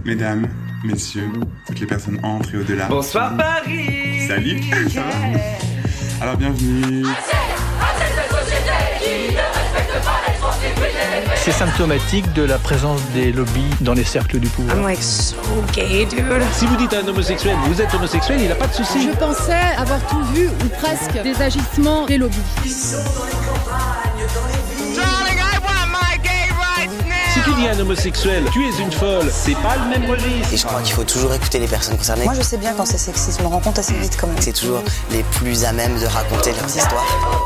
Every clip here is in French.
Mesdames, messieurs, toutes les personnes entre et au-delà. Bonsoir Paris. Salut, ça va? Alors bienvenue. C'est symptomatique de la présence des lobbies dans les cercles du pouvoir. I'm like so gay, dude. Si vous dites à un homosexuel, vous êtes homosexuel, il n'a pas de souci. Je pensais avoir tout vu ou presque des agissements des lobbies. Si tu dis à un homosexuel, tu es une folle, c'est pas le même registre. Et je crois qu'il faut toujours écouter les personnes concernées. Moi je sais bien quand c'est sexiste, je me rends compte assez vite quand même. C'est toujours les plus à même de raconter leurs histoires.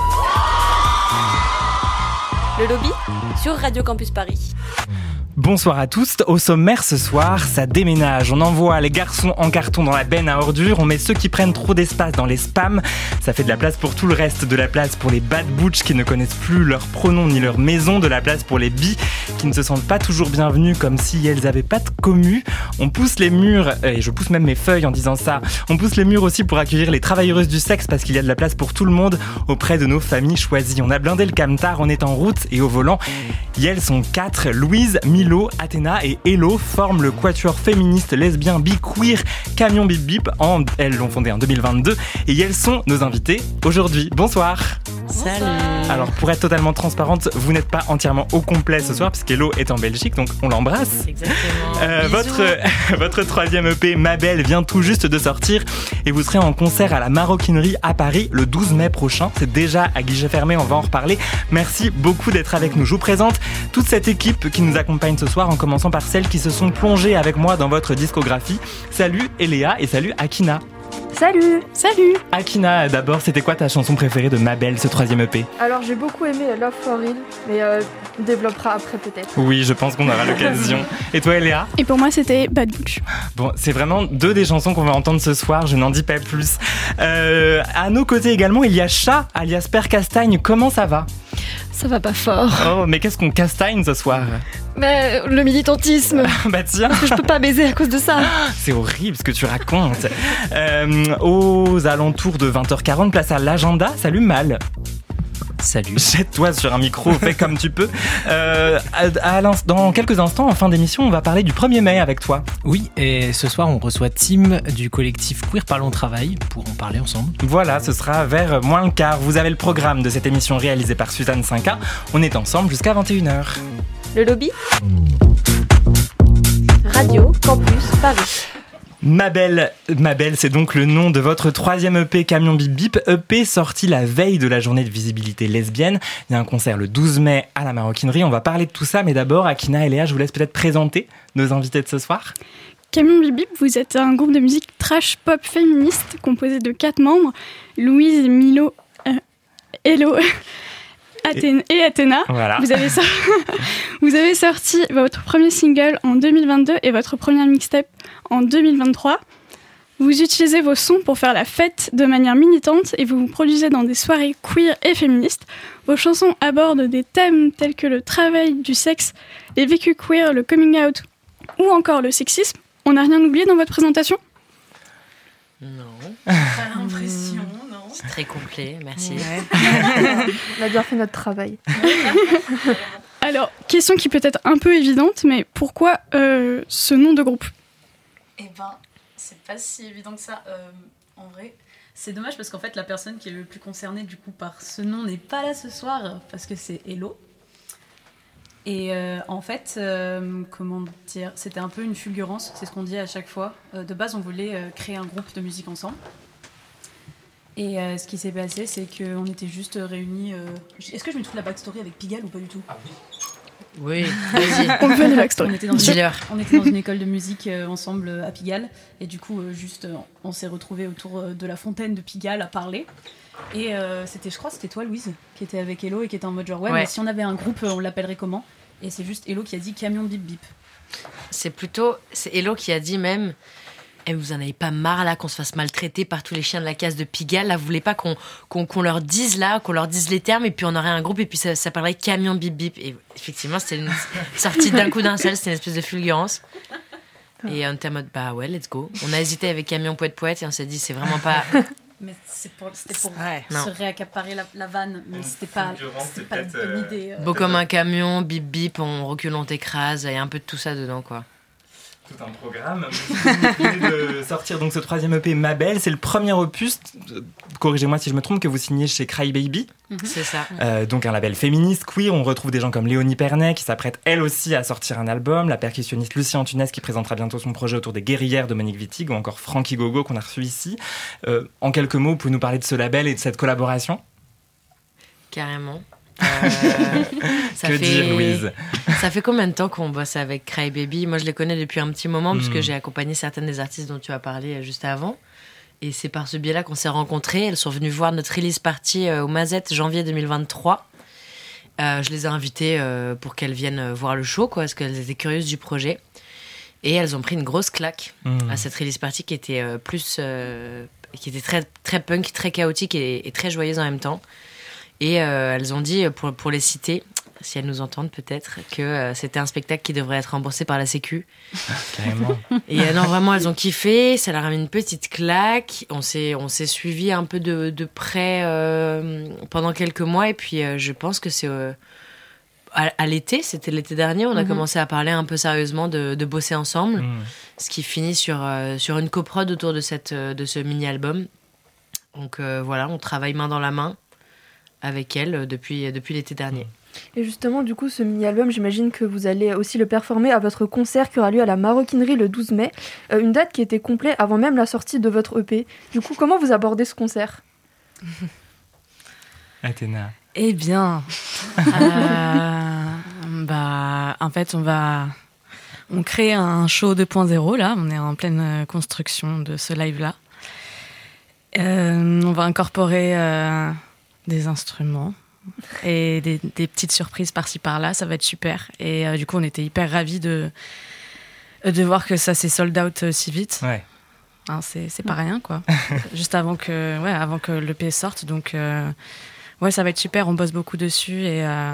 Le lobby sur Radio Campus Paris. Bonsoir à tous, au sommaire ce soir, ça déménage. On envoie les garçons en carton dans la benne à ordures, on met ceux qui prennent trop d'espace dans les spams. Ça fait de la place pour tout le reste, de la place pour les bad butch qui ne connaissent plus leur pronom ni leur maison, de la place pour les bi qui ne se sentent pas toujours bienvenus comme si elles avaient pas de commu. On pousse les murs, et je pousse même mes feuilles en disant ça, on pousse les murs aussi pour accueillir les travailleuses du sexe parce qu'il y a de la place pour tout le monde auprès de nos familles choisies. On a blindé le camtar, on est en route et au volant. Et elles sont 4, Louise, Milo, Athéna et Hello forment le quatuor féministe lesbien bi-queer Camion Bip Bip. Elles l'ont fondé en 2022 et elles sont nos invitées aujourd'hui. Bonsoir. Salut. Alors pour être totalement transparente, vous n'êtes pas entièrement au complet ce soir puisque Hello est en Belgique, donc on l'embrasse. Exactement. Votre troisième EP, Ma Belle, vient tout juste de sortir et vous serez en concert à la Maroquinerie à Paris le 12 mai prochain. C'est déjà à guichet fermé, on va en reparler. Merci beaucoup d'être avec nous. Je vous présente toute cette équipe qui nous accompagne ce soir en commençant par celles qui se sont plongées avec moi dans votre discographie. Salut Eléa et salut Akina. Salut. Akina, d'abord, c'était quoi ta chanson préférée de Ma Belle, ce troisième EP? Alors j'ai beaucoup aimé Love for Real, mais on développera après peut-être. Oui, je pense qu'on aura l'occasion. Et toi Eléa? Et pour moi c'était Bad Butch. Bon, c'est vraiment deux des chansons qu'on va entendre ce soir, je n'en dis pas plus. À nos côtés également, il y a Chat, alias Père Castagne. Comment ça va? Ça va pas fort. Oh, mais qu'est-ce qu'on castagne ce soir? Mais le militantisme. Bah tiens. Parce que je peux pas baiser à cause de ça. C'est horrible ce que tu racontes. Aux alentours de 20h40, place à l'agenda. Salut Mal. Salut. Jette-toi sur un micro, fais comme tu peux. Dans quelques instants, en fin d'émission, on va parler du 1er mai avec toi. Oui, et ce soir, on reçoit Tim du collectif Queer Parlons Travail pour en parler ensemble. Voilà, ce sera vers moins le quart. Vous avez le programme de cette émission réalisée par Suzanne 5A. On est ensemble jusqu'à 21h. Le lobby Radio Campus Paris. Ma Belle, c'est donc le nom de votre troisième EP Camion Bip Bip, EP sorti la veille de la journée de visibilité lesbienne. Il y a un concert le 12 mai à la Maroquinerie, on va parler de tout ça, mais d'abord, Akina et Léa, je vous laisse peut-être présenter nos invités de ce soir. Camion Bip Bip, vous êtes un groupe de musique trash pop féministe composé de 4 membres, Louise, Milo, Hello et Athéna. Voilà. Vous avez sorti votre premier single en 2022 et votre première mixtape en 2023. Vous utilisez vos sons pour faire la fête de manière militante et vous vous produisez dans des soirées queer et féministes. Vos chansons abordent des thèmes tels que le travail du sexe, les vécus queer, le coming out ou encore le sexisme. On n'a rien oublié dans votre présentation ? Non. Pas l'impression, non. C'est très complet, merci. On a bien fait notre travail. Alors, question qui peut être un peu évidente, mais pourquoi ce nom de groupe ? Eh ben, c'est pas si évident que ça. En vrai, c'est dommage parce qu'en fait, la personne qui est le plus concernée du coup par ce nom n'est pas là ce soir parce que c'est Hello. Et en fait, comment dire, c'était un peu une fulgurance, c'est ce qu'on dit à chaque fois. De base, on voulait créer un groupe de musique ensemble. Et ce qui s'est passé, c'est qu'on était juste réunis. Est-ce que je mets toute la backstory avec Pigalle ou pas du tout ? Ah oui. Oui, vas-y. On veut les backstory. On était dans une école de musique ensemble à Pigalle. Et du coup, on s'est retrouvés autour de la fontaine de Pigalle à parler. Et je crois que c'était toi, Louise, qui était avec Hello et qui était en mode genre, ouais. Mais si on avait un groupe, on l'appellerait comment ? Et c'est juste Hello qui a dit Camion Bip Bip. C'est Hello qui a dit même... Et vous en avez pas marre là qu'on se fasse maltraiter par tous les chiens de la case de Pigalle là, vous voulez pas qu'on leur dise les termes et puis on aurait un groupe et puis ça parlerait Camion Bip Bip. Et effectivement c'était une sortie d'un coup d'un seul, c'était une espèce de fulgurance. Et on était en mode bah ouais let's go. On a hésité avec Camion Poète Poète et on s'est dit c'est vraiment pas... Mais c'était pour se réaccaparer la vanne, mais c'était pas une bonne idée. Beau comme un camion, bip bip, on recule, on t'écrase, il y a un peu de tout ça dedans quoi. Tout un programme. Vous venez de sortir donc ce 3e EP Ma Belle. C'est le premier opus, corrigez-moi si je me trompe, que vous signez chez Crybaby. C'est ça. Donc un label féministe, queer. On retrouve des gens comme Léonie Pernet qui s'apprête elle aussi à sortir un album, la percussionniste Lucie Antunes qui présentera bientôt son projet autour des guerrières de Monique Wittig, ou encore Frankie Gogo qu'on a reçu ici. En quelques mots, vous pouvez nous parler de ce label et de cette collaboration ? Carrément. Dire, Louise ? Ça fait combien de temps qu'on bosse avec Crybaby ? Moi, je les connais depuis un petit moment parce que j'ai accompagné certaines des artistes dont tu as parlé juste avant. Et c'est par ce biais-là qu'on s'est rencontrés. Elles sont venues voir notre release party au Mazette, janvier 2023. Je les ai invitées pour qu'elles viennent voir le show, parce qu'elles étaient curieuses du projet. Et elles ont pris une grosse claque à cette release party qui était qui était très, très punk, très chaotique et très joyeuse en même temps. Et elles ont dit, pour les citer, si elles nous entendent peut-être, que c'était un spectacle qui devrait être remboursé par la Sécu. Carrément. Et non, vraiment, elles ont kiffé. Ça leur a mis une petite claque. On s'est suivis un peu de près pendant quelques mois. Et puis, je pense que c'est à l'été, c'était l'été dernier, on a commencé à parler un peu sérieusement de bosser ensemble. Ce qui finit sur une coprod autour de ce mini-album. Donc voilà, on travaille main dans la main avec elle depuis l'été dernier. Et justement, du coup, ce mini-album, j'imagine que vous allez aussi le performer à votre concert qui aura lieu à la Maroquinerie le 12 mai, une date qui était complète avant même la sortie de votre EP. Du coup, comment vous abordez ce concert ? Athéna. Eh bien, en fait, on crée un show 2.0 là, on est en pleine construction de ce live-là. On va incorporer des instruments et des petites surprises par-ci par-là, ça va être super. Et du coup, on était hyper ravis de voir que ça s'est sold out si vite. Ouais. Hein, c'est pas rien, quoi. Juste avant que l'EP sorte, donc ça va être super. On bosse beaucoup dessus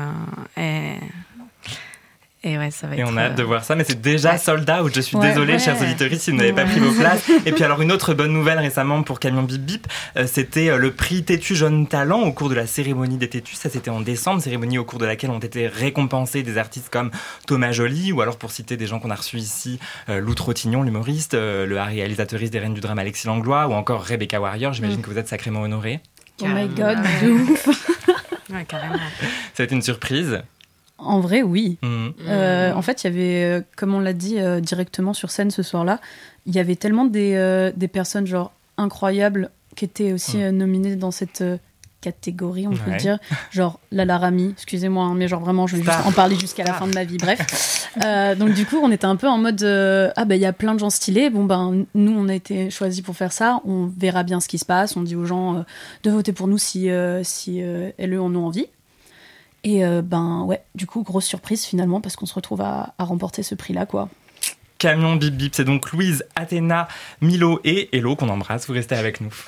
et ouais, ça va être... Et on a hâte de voir ça, mais c'est déjà sold out. Je suis désolée, chers auditeurs, si vous n'avez pas pris vos places. Et puis alors, une autre bonne nouvelle récemment pour Camion Bip Bip, c'était le prix Tétu Jeune Talent au cours de la cérémonie des Tétus. Ça, c'était en décembre, cérémonie au cours de laquelle ont été récompensés des artistes comme Thomas Joly, ou alors pour citer des gens qu'on a reçus ici, Lou Trottignon, l'humoriste, le réalisatrice des Reines du Drame Alexis Langlois, ou encore Rebecca Warrior. J'imagine que vous êtes sacrément honorés. Oh my god, de ouf. Ouais, carrément. Ça a été une surprise. En vrai, oui. En fait, il y avait, comme on l'a dit directement sur scène ce soir-là, il y avait tellement des personnes genre incroyables qui étaient aussi nominées dans cette catégorie, on peut dire. Genre Lala Rami, excusez-moi, hein, mais genre vraiment, je vais juste en parler jusqu'à la fin de ma vie. Bref. Donc du coup, on était un peu en mode il y a plein de gens stylés. Bon nous, on a été choisis pour faire ça. On verra bien ce qui se passe. On dit aux gens de voter pour nous si elles en ont envie. Et du coup, grosse surprise finalement, parce qu'on se retrouve à remporter ce prix-là, quoi. Camion Bip Bip, c'est donc Louise, Athéna, Milo et Hello qu'on embrasse. Vous restez avec nous.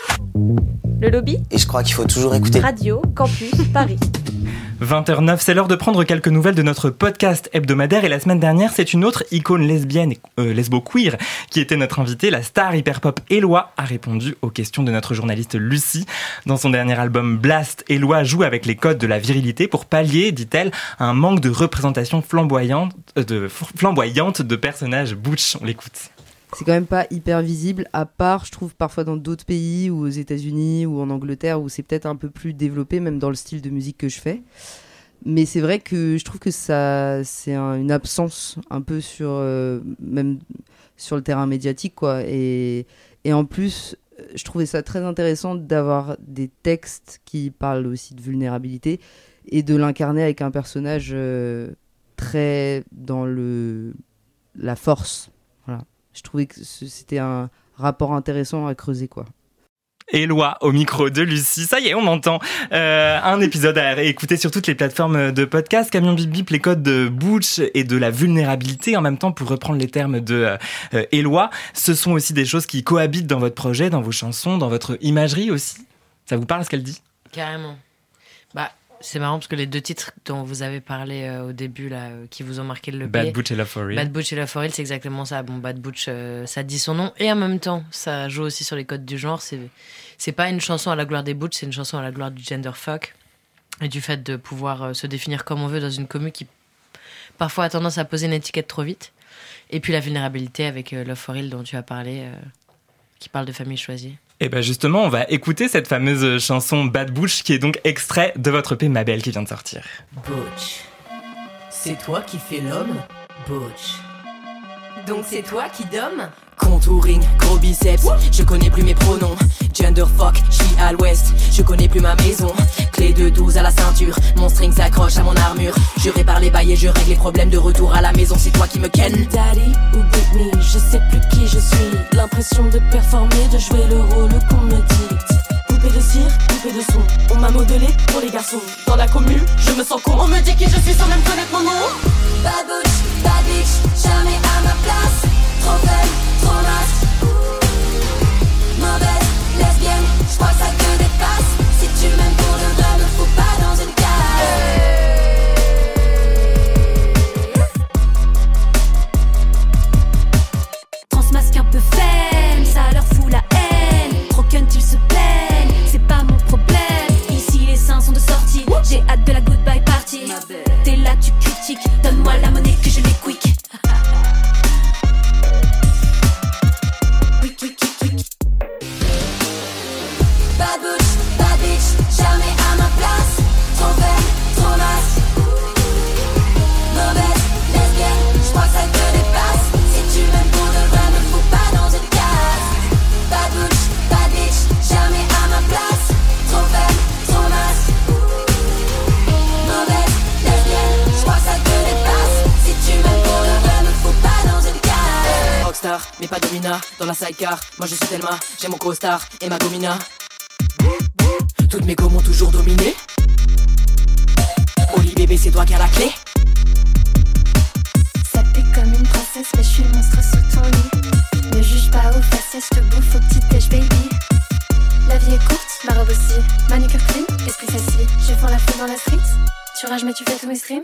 Le lobby. Et je crois qu'il faut toujours écouter Radio Campus Paris. 20h09, c'est l'heure de prendre quelques nouvelles de notre podcast hebdomadaire. Et la semaine dernière, c'est une autre icône lesbienne, lesbo-queer, qui était notre invitée. La star hyperpop Eloi a répondu aux questions de notre journaliste Lucie. Dans son dernier album Blast, Eloi joue avec les codes de la virilité pour pallier, dit-elle, un manque de représentation flamboyante de personnages butch. On l'écoute. C'est quand même pas hyper visible, à part, je trouve, parfois dans d'autres pays, ou aux États-Unis, ou en Angleterre, où c'est peut-être un peu plus développé, même dans le style de musique que je fais. Mais c'est vrai que je trouve que ça, c'est une absence un peu même sur le terrain médiatique, quoi. Et en plus, je trouvais ça très intéressant d'avoir des textes qui parlent aussi de vulnérabilité et de l'incarner avec un personnage très dans la force. Voilà. Je trouvais que c'était un rapport intéressant à creuser, quoi. Eloi au micro de Lucie. Ça y est, on entend un épisode à écouter sur toutes les plateformes de podcast. Camion Bip Bip, les codes de butch et de la vulnérabilité en même temps, pour reprendre les termes de Eloi. Ce sont aussi des choses qui cohabitent dans votre projet, dans vos chansons, dans votre imagerie aussi. Ça vous parle ce qu'elle dit ? Carrément. C'est marrant parce que les deux titres dont vous avez parlé au début, là, qui vous ont marqué le Bad Butch et Love for Real. Bad Butch et Love for Real, c'est exactement ça. Bon, Bad Butch, ça dit son nom. Et en même temps, ça joue aussi sur les codes du genre. C'est pas une chanson à la gloire des butch, c'est une chanson à la gloire du gender fuck. Et du fait de pouvoir se définir comme on veut dans une commu qui parfois a tendance à poser une étiquette trop vite. Et puis la vulnérabilité avec Love for Real dont tu as parlé, qui parle de famille choisie. Et bien justement, on va écouter cette fameuse chanson Bad Butch qui est donc extrait de votre EP Ma Belle qui vient de sortir. Butch, c'est toi qui fais l'homme, Butch. Donc c'est toi qui domme. Contouring, gros biceps, je connais plus mes pronoms. Gender fuck, j'suis à l'ouest, je connais plus ma maison. Clé de 12 à la ceinture, mon string s'accroche à mon armure. Je répare les bails et je règle les problèmes de retour à la maison, c'est toi qui me ken. Daddy ou Britney, je sais plus qui je suis. L'impression de performer, de jouer le rôle qu'on me dicte. Poupée de cire, poupée de son, on m'a modelé pour les garçons. Dans la commune, je me sens con, on me dit qui je suis sans même connaître mon nom. Bad butch, bad bitch, jamais à ma place. Trop fun, trop masse. Mauvaise, lesbienne, j'crois que ça te dépasse. Si tu m'aimes pour de vrai, me fous pas dans une case. Transmasque un peu faible, ça leur fout la haine. Trop cunt, ils se plaignent, c'est pas mon problème. Ici les seins sont de sortie, j'ai hâte de la goodbye party. T'es là, tu critiques, donne-moi la monnaie que je les quick. Bad butch, bad bitch, jamais à ma place. Trop faible, trop masse. Mauvaise, lesbienne, j'crois que ça te dépasse. Si tu m'aimes pour de vrai, me fous pas dans une case. Bad butch, bad bitch, jamais à ma place. Trop faible, trop masse. Mauvaise, lesbienne, j'crois que ça te dépasse. Si tu m'aimes pour de vrai, me fous pas dans une case. Rockstar, mais pas Domina, dans la sidecar. Moi je suis Thelma, j'ai mon co-star et ma gomina. Toutes mes gommes m'ont toujours dominé. Oli bébé, c'est toi qui as la clé. Ça pique comme une princesse, mais je suis le monstre sous ton lit. Ne juge pas aux faciès, je te bouffe au petit déj baby. La vie est courte, ma robe aussi. Manicure clean, esprit sassy. Je fends la feu dans la street. Tu rages mais tu fais tous mes streams.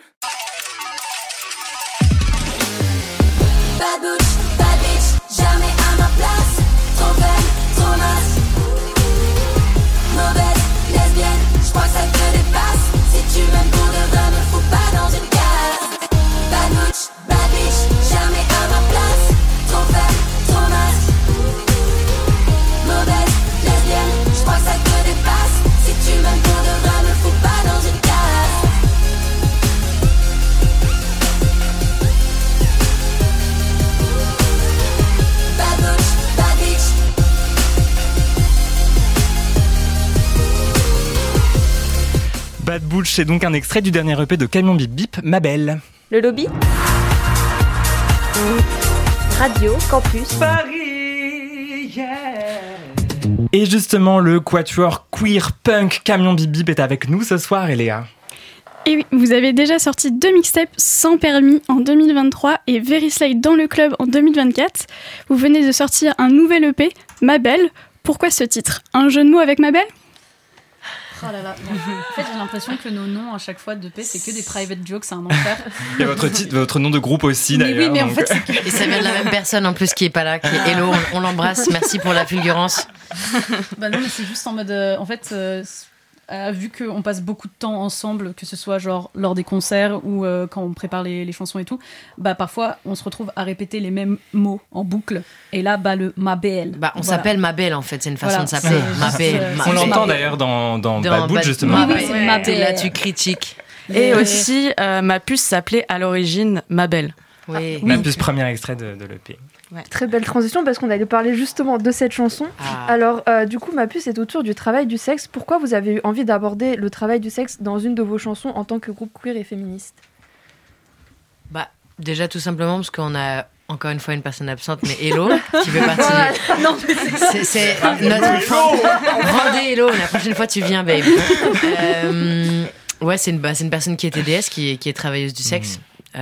Bad butch, bad bitch, jamais à ma place. Trop belle, trop masse. Mauvaise, lesbienne, j'crois que ça te dépasse. Si tu m'aimes pour de vrai, me fous pas dans une case. Bad butch, bad bitch, jamais à ma place. Trop faible, trop masse. Mauvaise, lesbienne, j'crois que ça te dépasse. Si tu m'aimes pour de vrai, me fous pas dans une case. Bad butch, bad bitch. Bad Butch, c'est donc un extrait du dernier EP de Camion Bip Bip, Ma Belle. Le lobby. Radio Campus Paris, yeah. Et justement, le quatuor queer punk Camion Bip Bip est avec nous ce soir, Eléa. Et oui, vous avez déjà sorti 2 mixtapes Sans permis en 2023 et Very Slide dans le club en 2024. Vous venez de sortir un nouvel EP, Ma Belle. Pourquoi ce titre ? Un jeu de mots avec Ma Belle ? Oh là là. En fait, j'ai l'impression que nos noms à chaque fois de paix, c'est que des private jokes, c'est un enfer. Il y a votre nom de groupe aussi d'ailleurs. Oui, mais en donc... fait, c'est que... Et ça vient de la même personne en plus qui est pas là, qui est Hello, on l'embrasse, merci pour la fulgurance. Bah non, mais c'est juste en mode. En fait, vu qu'on passe beaucoup de temps ensemble, que ce soit genre lors des concerts ou quand on prépare les chansons et tout, bah parfois on se retrouve à répéter les mêmes mots en boucle. Et là, bah le Ma Belle. Bah on s'appelle Ma Belle en fait, c'est une façon de s'appeler. Ma Belle. On l'entend d'ailleurs dans Bad Butch justement. Oui, c'est Ma Belle. Là tu critiques. Et aussi, ma puce s'appelait à l'origine Ma Belle. Oui. Ma puce, premier extrait de l'EP. Ouais. Très belle transition parce qu'on allait parler justement de cette chanson. Alors, du coup, Ma puce est autour du travail du sexe. Pourquoi vous avez eu envie d'aborder le travail du sexe dans une de vos chansons en tant que groupe queer et féministe ? Bah, déjà tout simplement parce qu'on a encore une fois une personne absente, mais Hello, qui fait partie. Non, c'est notre rendez Hello, la prochaine fois tu viens, babe. Ouais, c'est une personne qui est TDS, qui est travailleuse du sexe.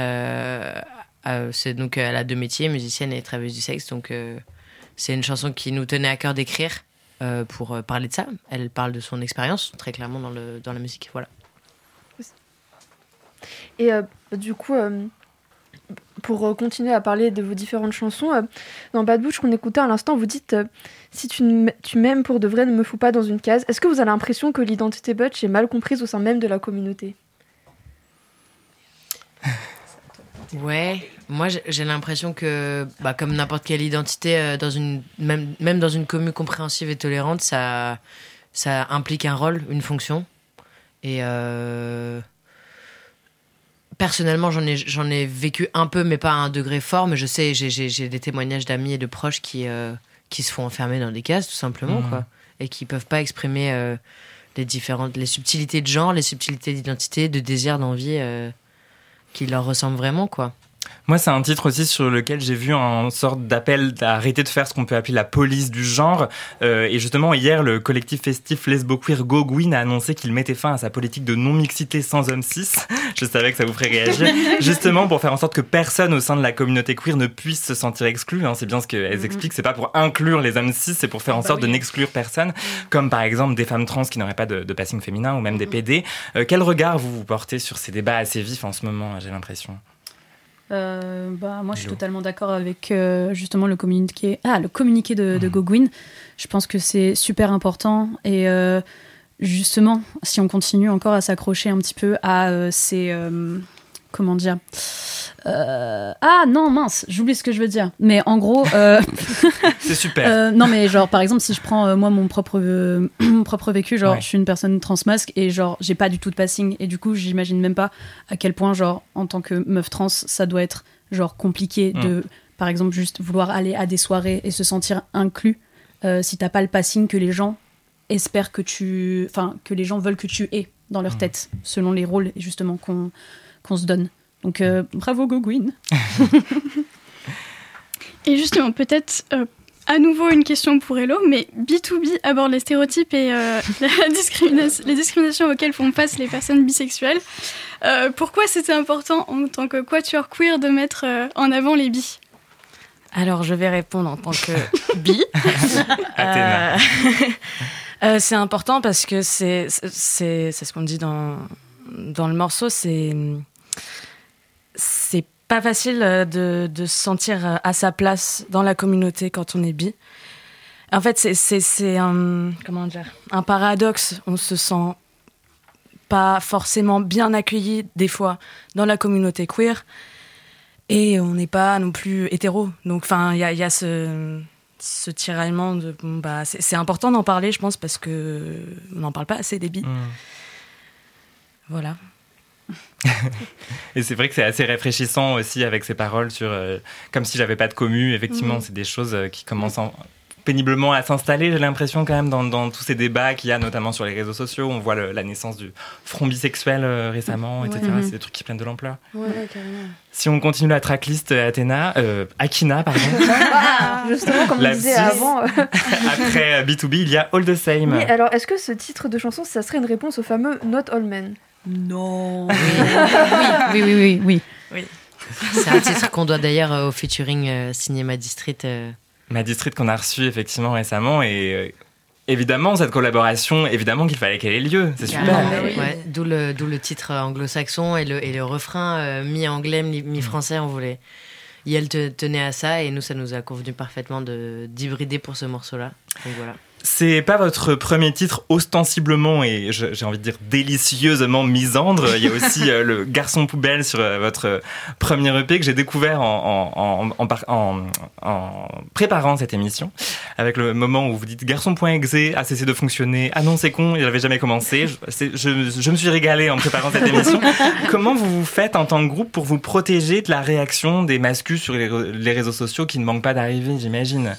C'est donc elle a 2 métiers, musicienne et travailleuse du sexe, donc c'est une chanson qui nous tenait à cœur d'écrire pour parler de ça. Elle parle de son expérience très clairement dans la musique, voilà. Et du coup, pour continuer à parler de vos différentes chansons, dans Bad Butch qu'on écoutait à l'instant, vous dites si tu m'aimes pour de vrai, ne me fous pas dans une case. Est-ce que vous avez l'impression que l'identité Butch est mal comprise au sein même de la communauté ? Ouais, moi j'ai l'impression que, comme n'importe quelle identité, même dans une commune compréhensive et tolérante, ça implique un rôle, une fonction. Et personnellement, j'en ai vécu un peu, mais pas à un degré fort. Mais je sais, j'ai des témoignages d'amis et de proches qui se font enfermer dans des cases, tout simplement, quoi, et qui peuvent pas exprimer les subtilités de genre, les subtilités d'identité, de désir, d'envie qui leur ressemblent vraiment, quoi. Moi, c'est un titre aussi sur lequel j'ai vu une sorte d'appel à arrêter de faire ce qu'on peut appeler la police du genre. Et justement, hier, le collectif festif lesbo-queer Gogwin a annoncé qu'il mettait fin à sa politique de non-mixité sans hommes cis. Je savais que ça vous ferait réagir. Justement, pour faire en sorte que personne au sein de la communauté queer ne puisse se sentir exclu. C'est bien ce qu'elles expliquent. C'est pas pour inclure les hommes cis, c'est pour faire en sorte de n'exclure personne. Comme par exemple des femmes trans qui n'auraient pas de passing féminin ou même des PD. Quel regard vous portez sur ces débats assez vifs en ce moment, j'ai l'impression? Moi je suis totalement d'accord avec justement le communiqué de Gogwin. Je pense que c'est super important et justement si on continue encore à s'accrocher un petit peu à ces comment dire non mince j'oublie ce que je veux dire, mais en gros c'est super. Non mais genre par exemple si je prends moi mon propre vécu, genre je suis une personne transmasque et genre j'ai pas du tout de passing et du coup j'imagine même pas à quel point genre en tant que meuf trans ça doit être genre compliqué de par exemple juste vouloir aller à des soirées et se sentir inclus si t'as pas le passing que les gens espèrent que les gens veulent que tu aies dans leur tête selon les rôles justement qu'on se donne. Donc bravo Gogwin. Et justement, peut-être à nouveau une question pour Hello, mais B2B aborde les stéréotypes et les discriminations auxquelles font face les personnes bisexuelles. Pourquoi c'était important en tant que quatuor queer de mettre en avant les bi? Alors je vais répondre en tant que bi. C'est important parce que c'est ce qu'on dit dans le morceau, c'est pas facile de se sentir à sa place dans la communauté quand on est bi. En fait, c'est un paradoxe. On se sent pas forcément bien accueilli des fois dans la communauté queer et on n'est pas non plus hétéro. Donc, il y a ce tiraillement de c'est important d'en parler, je pense, parce que on n'en parle pas assez des bi. Voilà. Et c'est vrai que c'est assez rafraîchissant aussi avec ces paroles sur comme si j'avais pas de commu. Effectivement, c'est des choses qui commencent péniblement à s'installer, j'ai l'impression quand même dans tous ces débats qu'il y a notamment sur les réseaux sociaux. On voit la naissance du front bisexuel récemment, etc. C'est des trucs qui prennent de l'ampleur. Ouais, carrément. Si on continue la tracklist, Akina, pardon. Justement, comme on disait avant. Après B2B, il y a All the Same. Oui, alors est-ce que ce titre de chanson, ça serait une réponse au fameux Not All Men? Non. Oui. C'est un titre qu'on doit d'ailleurs au featuring signé Mad District. Mad District qu'on a reçu effectivement récemment et évidemment cette collaboration, évidemment qu'il fallait qu'elle ait lieu, c'est super. Ouais, d'où le titre anglo-saxon et le refrain mi-anglais, mi-français, on voulait. Yael tenait à ça et nous ça nous a convenu parfaitement d'hybrider pour ce morceau-là. Donc voilà. C'est pas votre premier titre ostensiblement et j'ai envie de dire délicieusement misandre. Il y a aussi le Garçon Poubelle sur votre premier EP que j'ai découvert en préparant cette émission, avec le moment où vous dites Garçon.exe a cessé de fonctionner. Ah non, c'est con, il n'avait jamais commencé. Je me suis régalé en préparant cette émission. Comment vous faites en tant que groupe pour vous protéger de la réaction des mascus sur les réseaux sociaux qui ne manquent pas d'arriver, j'imagine?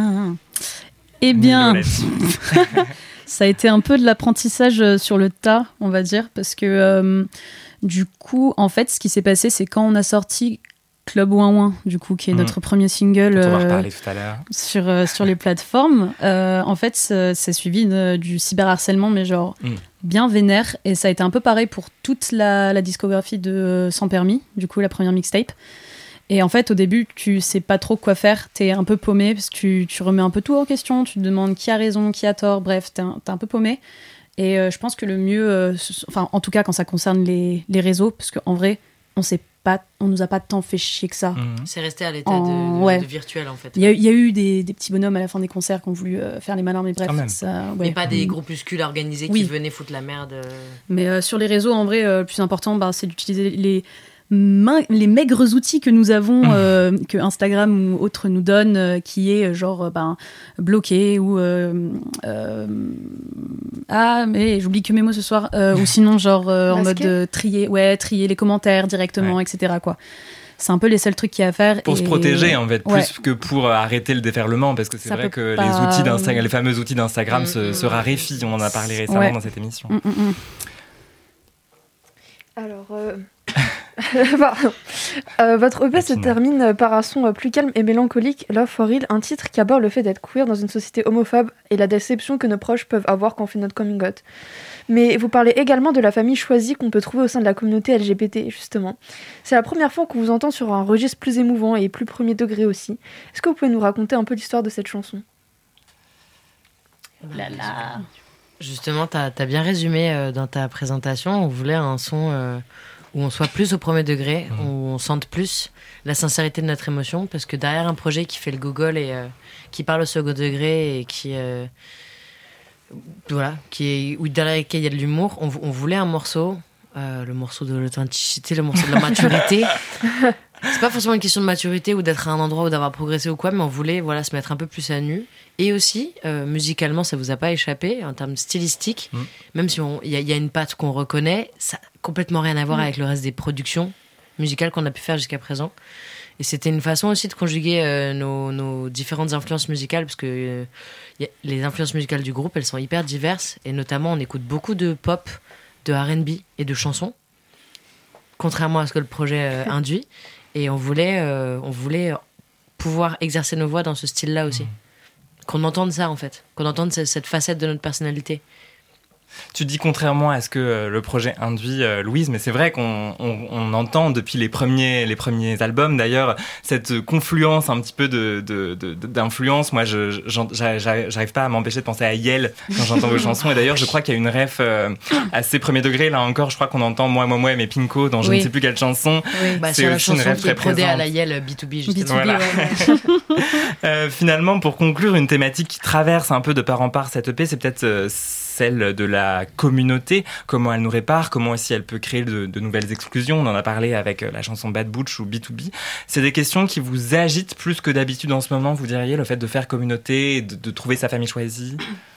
Eh bien, ça a été un peu de l'apprentissage sur le tas, on va dire, parce que du coup, en fait, ce qui s'est passé, c'est quand on a sorti Club Ouin Ouin, du coup, qui est notre premier single on va reparler tout à l'heure. sur les plateformes, en fait, c'est suivi du cyberharcèlement, mais genre bien vénère, et ça a été un peu pareil pour toute la discographie de Sans Permis, du coup, la première mixtape. Et en fait, au début, tu sais pas trop quoi faire, t'es un peu paumé, parce que tu remets un peu tout en question, tu te demandes qui a raison, qui a tort, bref, t'es un peu paumé. Et je pense que le mieux, en tout cas quand ça concerne les réseaux, parce qu'en vrai, on nous a pas tant fait chier que ça. C'est resté à l'état de virtuel, en fait. Il y a eu des petits bonhommes à la fin des concerts qui ont voulu faire les malins, mais bref. Mais pas des groupuscules organisés qui venaient foutre la merde. Mais sur les réseaux, en vrai, le plus important, c'est d'utiliser les maigres outils que nous avons, que Instagram ou autres nous donnent, qui est genre bloqué ou mais j'oublie que mes mots ce soir, ou sinon genre en mode trier les commentaires directement, etc. quoi. C'est un peu les seuls trucs qu'il y a à faire. Pour se protéger, en fait, plus que pour arrêter le déferlement, parce que c'est vrai que les outils d'Instagram, les fameux outils d'Instagram se raréfient. On en a parlé récemment dans cette émission. Alors, votre EP se termine par un son plus calme et mélancolique, Love for Real, un titre qui aborde le fait d'être queer dans une société homophobe et la déception que nos proches peuvent avoir quand on fait notre coming out. Mais vous parlez également de la famille choisie qu'on peut trouver au sein de la communauté LGBT, justement. C'est la première fois qu'on vous entend sur un registre plus émouvant et plus premier degré aussi. Est-ce que vous pouvez nous raconter un peu l'histoire de cette chanson ? Justement, t'as bien résumé dans ta présentation. On voulait un son où on soit plus au premier degré, où on sente plus la sincérité de notre émotion, parce que derrière un projet qui fait le gogol et qui parle au second degré et qui derrière lequel il y a de l'humour, on voulait un morceau, le morceau de l'authenticité, le morceau de la maturité. C'est pas forcément une question de maturité ou d'être à un endroit ou d'avoir progressé ou quoi, mais on voulait se mettre un peu plus à nu. Et aussi, musicalement, ça vous a pas échappé, en termes stylistiques, même si il y a une patte qu'on reconnaît, ça n'a complètement rien à voir avec le reste des productions musicales qu'on a pu faire jusqu'à présent. Et c'était une façon aussi de conjuguer nos différentes influences musicales, parce que les influences musicales du groupe, elles sont hyper diverses, et notamment on écoute beaucoup de pop, de R&B et de chansons, contrairement à ce que le projet induit. Et on voulait pouvoir exercer nos voix dans ce style-là aussi. Qu'on entende ça, en fait. Qu'on entende cette facette de notre personnalité. Tu dis contrairement à ce que le projet induit, Louise, mais c'est vrai qu'on entend depuis les premiers albums, d'ailleurs, cette confluence un petit peu d'influence. Moi, j'arrive pas à m'empêcher de penser à Yel quand j'entends vos chansons. Et d'ailleurs, je crois qu'il y a une ref assez premier degré. Là encore, je crois qu'on entend Moi, mais Pinko dans je ne sais plus quelle chanson. Oui. C'est sur la chanson qui est prodée à la Yel B2B, justement. Voilà. Finalement, pour conclure, une thématique qui traverse un peu de part en part cette EP, c'est peut-être celle de la communauté, comment elle nous répare, comment aussi elle peut créer de nouvelles exclusions. On en a parlé avec la chanson Bad Butch ou B2B. C'est des questions qui vous agitent plus que d'habitude en ce moment, vous diriez, le fait de faire communauté, de trouver sa famille choisie?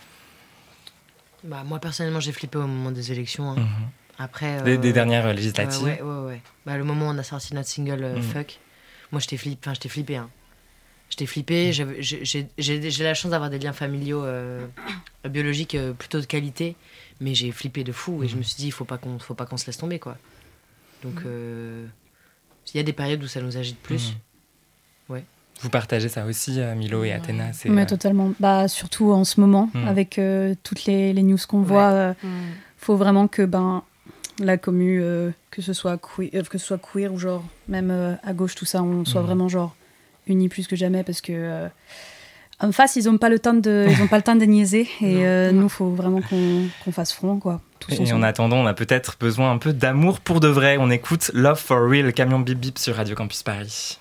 Moi, personnellement, j'ai flippé au moment des élections. Après, des dernières législatives. Ouais. Le moment où on a sorti notre single Fuck, moi, j'étais flippé. J'étais flippée, j'ai la chance d'avoir des liens familiaux biologiques plutôt de qualité, mais j'ai flippé de fou et je me suis dit il faut pas qu'on se laisse tomber, quoi. Donc il y a des périodes où ça nous agite plus. Ouais. Vous partagez ça aussi, Milo et Athéna? Mais totalement. Surtout en ce moment, avec toutes les news qu'on voit, faut vraiment que la commu, que ce soit queer ou genre même à gauche, tout ça, on soit vraiment genre unis plus que jamais, parce que en face ils ont pas le temps de niaiser et nous faut vraiment qu'on fasse front, quoi. Et en attendant, on a peut-être besoin un peu d'amour pour de vrai. On écoute Love for Real, Camion Bip Bip sur Radio Campus Paris.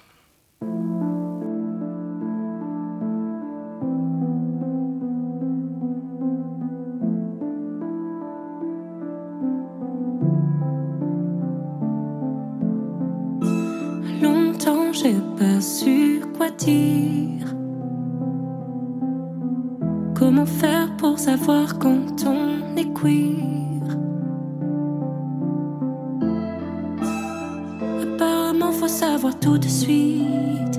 Longtemps j'ai pas su quoi dire. Comment faire pour savoir quand on est queer? Apparemment faut savoir tout de suite.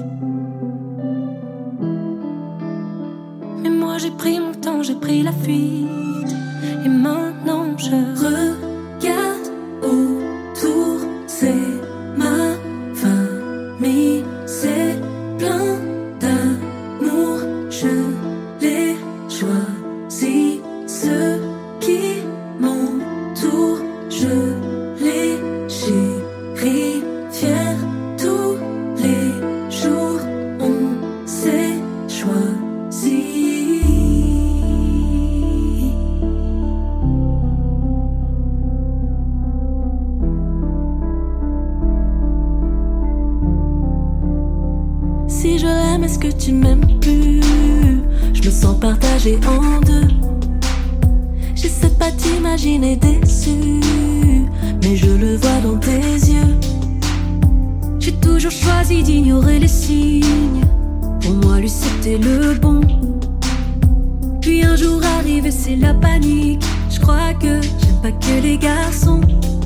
Mais moi j'ai pris mon temps, j'ai pris la fuite. Et maintenant je regarde autour, c'est ma famille, c'est plein d'amour, je l'ai choisi. Ceux qui m'entourent, je les chéris, fiers tous les jours, on s'est choisi. Si je l'aime, est-ce que tu m'aimes plus? Je me sens partagée en deux. J'essaie pas d'imaginer déçu, mais je le vois dans tes yeux. toujours choisi d'ignorer les signes. Pour moi, lui, c'était le bon. Puis un jour arrivé, c'est la panique. Je crois que j'aime pas que les garçons.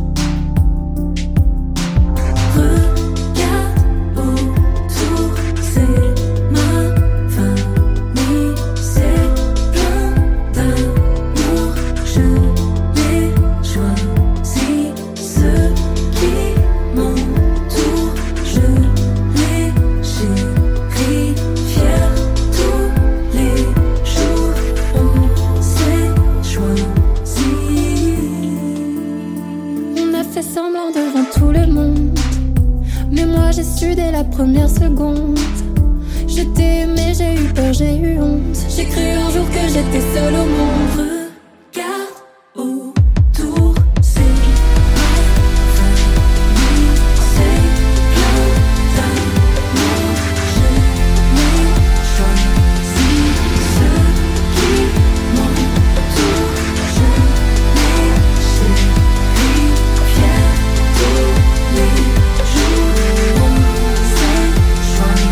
Regarde autour, c'est ma famille. C'est plein d'amour, je l'ai choisi. Ceux qui m'entourent, je les chéris. Fier tous les jours, on s'est choisi. On a fait semblant devant tout le monde, mais moi j'ai su dès la première seconde. Je t'ai aimé, j'ai eu peur, j'ai eu honte. J'ai cru un jour que j'étais seule au monde. Regarde autour, c'est ma famille. C'est plein d'amour, je l'ai choisi. Ceux qui m'entourent, je les chéris. Fier tous les jours, on s'est choisi.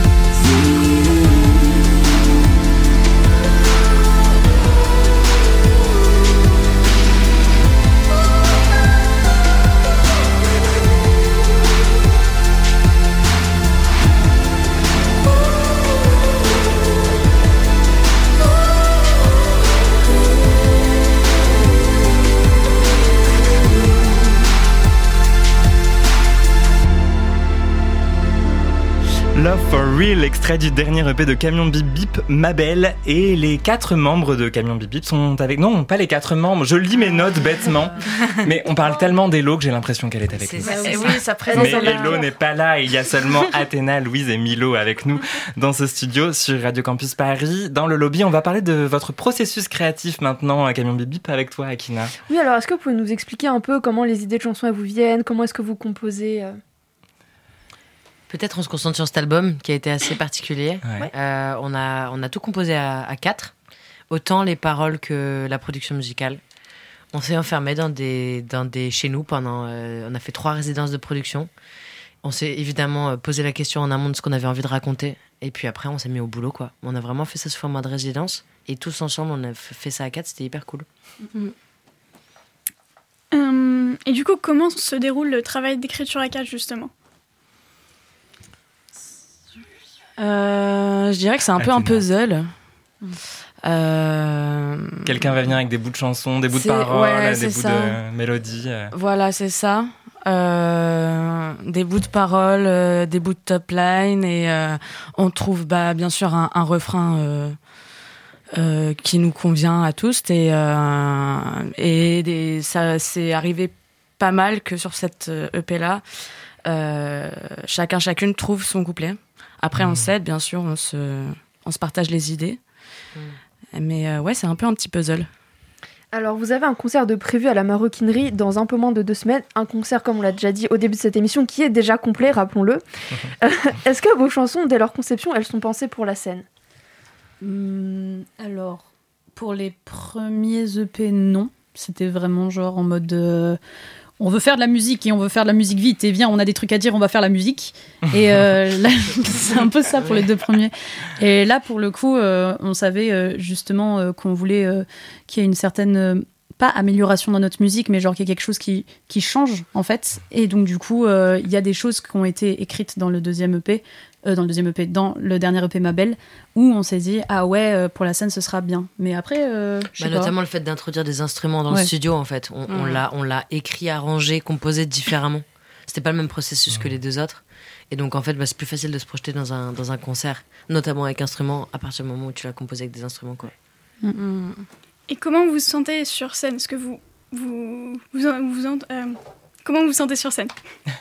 Love for Real, extrait du dernier EP de Camion Bip Bip, Ma Belle. Et les 4 membres de Camion Bip Bip sont avec... Non, pas les 4 membres, je lis mes notes bêtement. Mais on parle tellement d'Elo que j'ai l'impression qu'elle est avec nous. Oui, ça présente. Mais Elo n'est pas là, il y a seulement Athéna, Louise et Milo avec nous dans ce studio sur Radio Campus Paris. Dans le lobby, on va parler de votre processus créatif maintenant à Camion Bip Bip avec toi, Akina. Oui, alors est-ce que vous pouvez nous expliquer un peu comment les idées de chansons elles vous viennent, comment est-ce que vous composez Peut-être on se concentre sur cet album qui a été assez particulier. Ouais. On a tout composé à 4, autant les paroles que la production musicale. On s'est enfermé chez nous pendant... on a fait 3 résidences de production. On s'est évidemment posé la question en amont de ce qu'on avait envie de raconter. Et puis après, on s'est mis au boulot, quoi. On a vraiment fait ça sous format de résidence. Et tous ensemble, on a fait ça à 4. C'était hyper cool. Et du coup, comment se déroule le travail d'écriture à 4, justement ? Je dirais que c'est un peu un puzzle. Quelqu'un va venir avec des bouts de chansons, des bouts de paroles, des bouts de mélodies. Voilà, c'est ça. Des bouts de paroles, des bouts de top line, et on trouve bien sûr un refrain qui nous convient à tous. Et ça s'est arrivé pas mal que sur cette EP-là, chacune trouve son couplet. Après, on s'aide, bien sûr, on se partage les idées. Mais ouais, c'est un peu un petit puzzle. Alors, vous avez un concert de prévu à la Maroquinerie dans un peu moins de 2 semaines. Un concert, comme on l'a déjà dit au début de cette émission, qui est déjà complet, rappelons-le. Est-ce que vos chansons, dès leur conception, elles sont pensées pour la scène ? Alors, pour les premiers EP, non. C'était vraiment genre en mode... on veut faire de la musique et on veut faire de la musique vite, et viens, on a des trucs à dire, on va faire la musique. Et là, c'est un peu ça pour les 2 premiers. Et là, pour le coup, on savait justement qu'on voulait qu'il y ait une certaine, pas amélioration dans notre musique, mais genre qu'il y ait quelque chose qui change, en fait. Et donc, du coup, il y a des choses qui ont été écrites dans le deuxième EP, dans le dernier EP Ma Belle, où on s'est dit ah ouais, pour la scène ce sera bien. Mais après notamment le fait d'introduire des instruments dans le studio, en fait, on l'a écrit, arrangé, composé différemment. C'était pas le même processus que les 2 autres, et donc en fait c'est plus facile de se projeter dans un concert, notamment avec instruments, à partir du moment où tu l'as composé avec des instruments, quoi. Et comment vous vous sentez sur scène ? Est-ce que comment vous vous sentez sur scène ?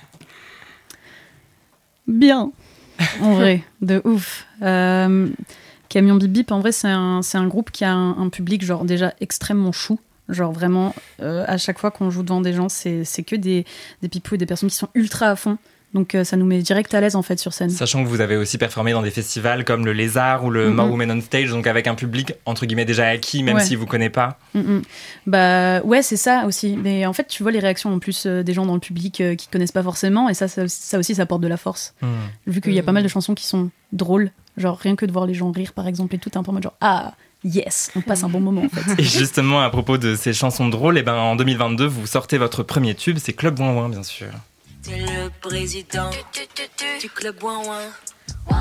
Bien. En vrai, de ouf. Camion Bip Bip, en vrai, c'est un groupe qui a un public genre déjà extrêmement chou. Genre vraiment, à chaque fois qu'on joue devant des gens, c'est que des pipous et des personnes qui sont ultra à fond. Donc ça nous met direct à l'aise en fait sur scène. Sachant que vous avez aussi performé dans des festivals comme le Lézard ou le More Women on Stage, donc avec un public entre guillemets déjà acquis, même s'il vous connaît pas. Bah ouais, c'est ça aussi. Mais en fait, tu vois les réactions en plus des gens dans le public qui connaissent pas forcément, et ça aussi, ça apporte de la force. Vu qu'il y a pas mal de chansons qui sont drôles, genre rien que de voir les gens rire par exemple et tout, un peu en mode genre yes, on passe un bon moment en fait. Et justement, à propos de ces chansons drôles, en 2022, vous sortez votre premier tube, c'est Club Ouin Ouin, bien sûr. T'es le président du Club Ouin Ouin.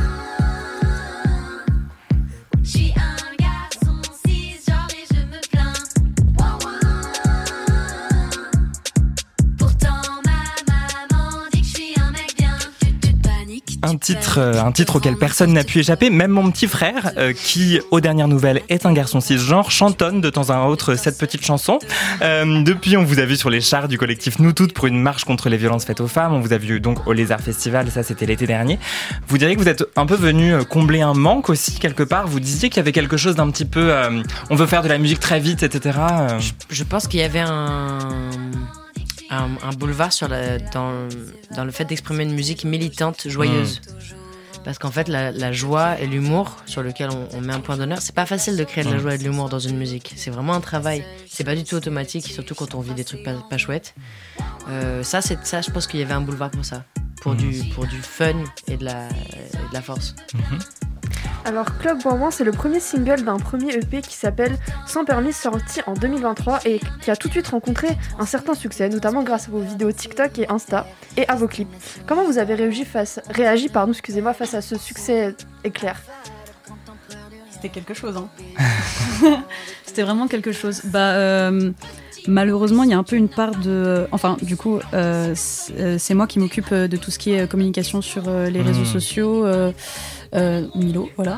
J'suis un garçon cisgenre et je me plains. Ouin Ouin. Pourtant ma maman dit que j'suis un mec bien. Panique. Un titre auquel personne n'a pu échapper, même mon petit frère, qui, aux dernières nouvelles, est un garçon cisgenre, chantonne de temps à autre cette petite chanson. Depuis, on vous a vu sur les chars du collectif Nous Toutes pour une marche contre les violences faites aux femmes. On vous a vu donc au Lézard Festival, ça c'était l'été dernier. Vous diriez que vous êtes un peu venu combler un manque aussi, quelque part. Vous disiez qu'il y avait quelque chose d'un petit peu... on veut faire de la musique très vite, etc. Je pense qu'il y avait un boulevard dans le fait d'exprimer une musique militante, joyeuse. Parce qu'en fait, la joie et l'humour, sur lequel on met un point d'honneur, c'est pas facile de créer de la joie et de l'humour dans une musique. C'est vraiment un travail. C'est pas du tout automatique, surtout quand on vit des trucs pas chouettes. Ça, je pense qu'il y avait un boulevard pour ça. Pour du fun et de la force. Alors Club Ouin Ouin, c'est le premier single d'un premier EP qui s'appelle Sans Permis, sorti en 2023 et qui a tout de suite rencontré un certain succès, notamment grâce à vos vidéos TikTok et Insta et à vos clips. Comment vous avez réagi face à ce succès éclair ? C'était quelque chose, C'était vraiment quelque chose. Malheureusement, il y a un peu une part de... Enfin, du coup, c'est moi qui m'occupe de tout ce qui est communication sur les réseaux sociaux. Milo, voilà.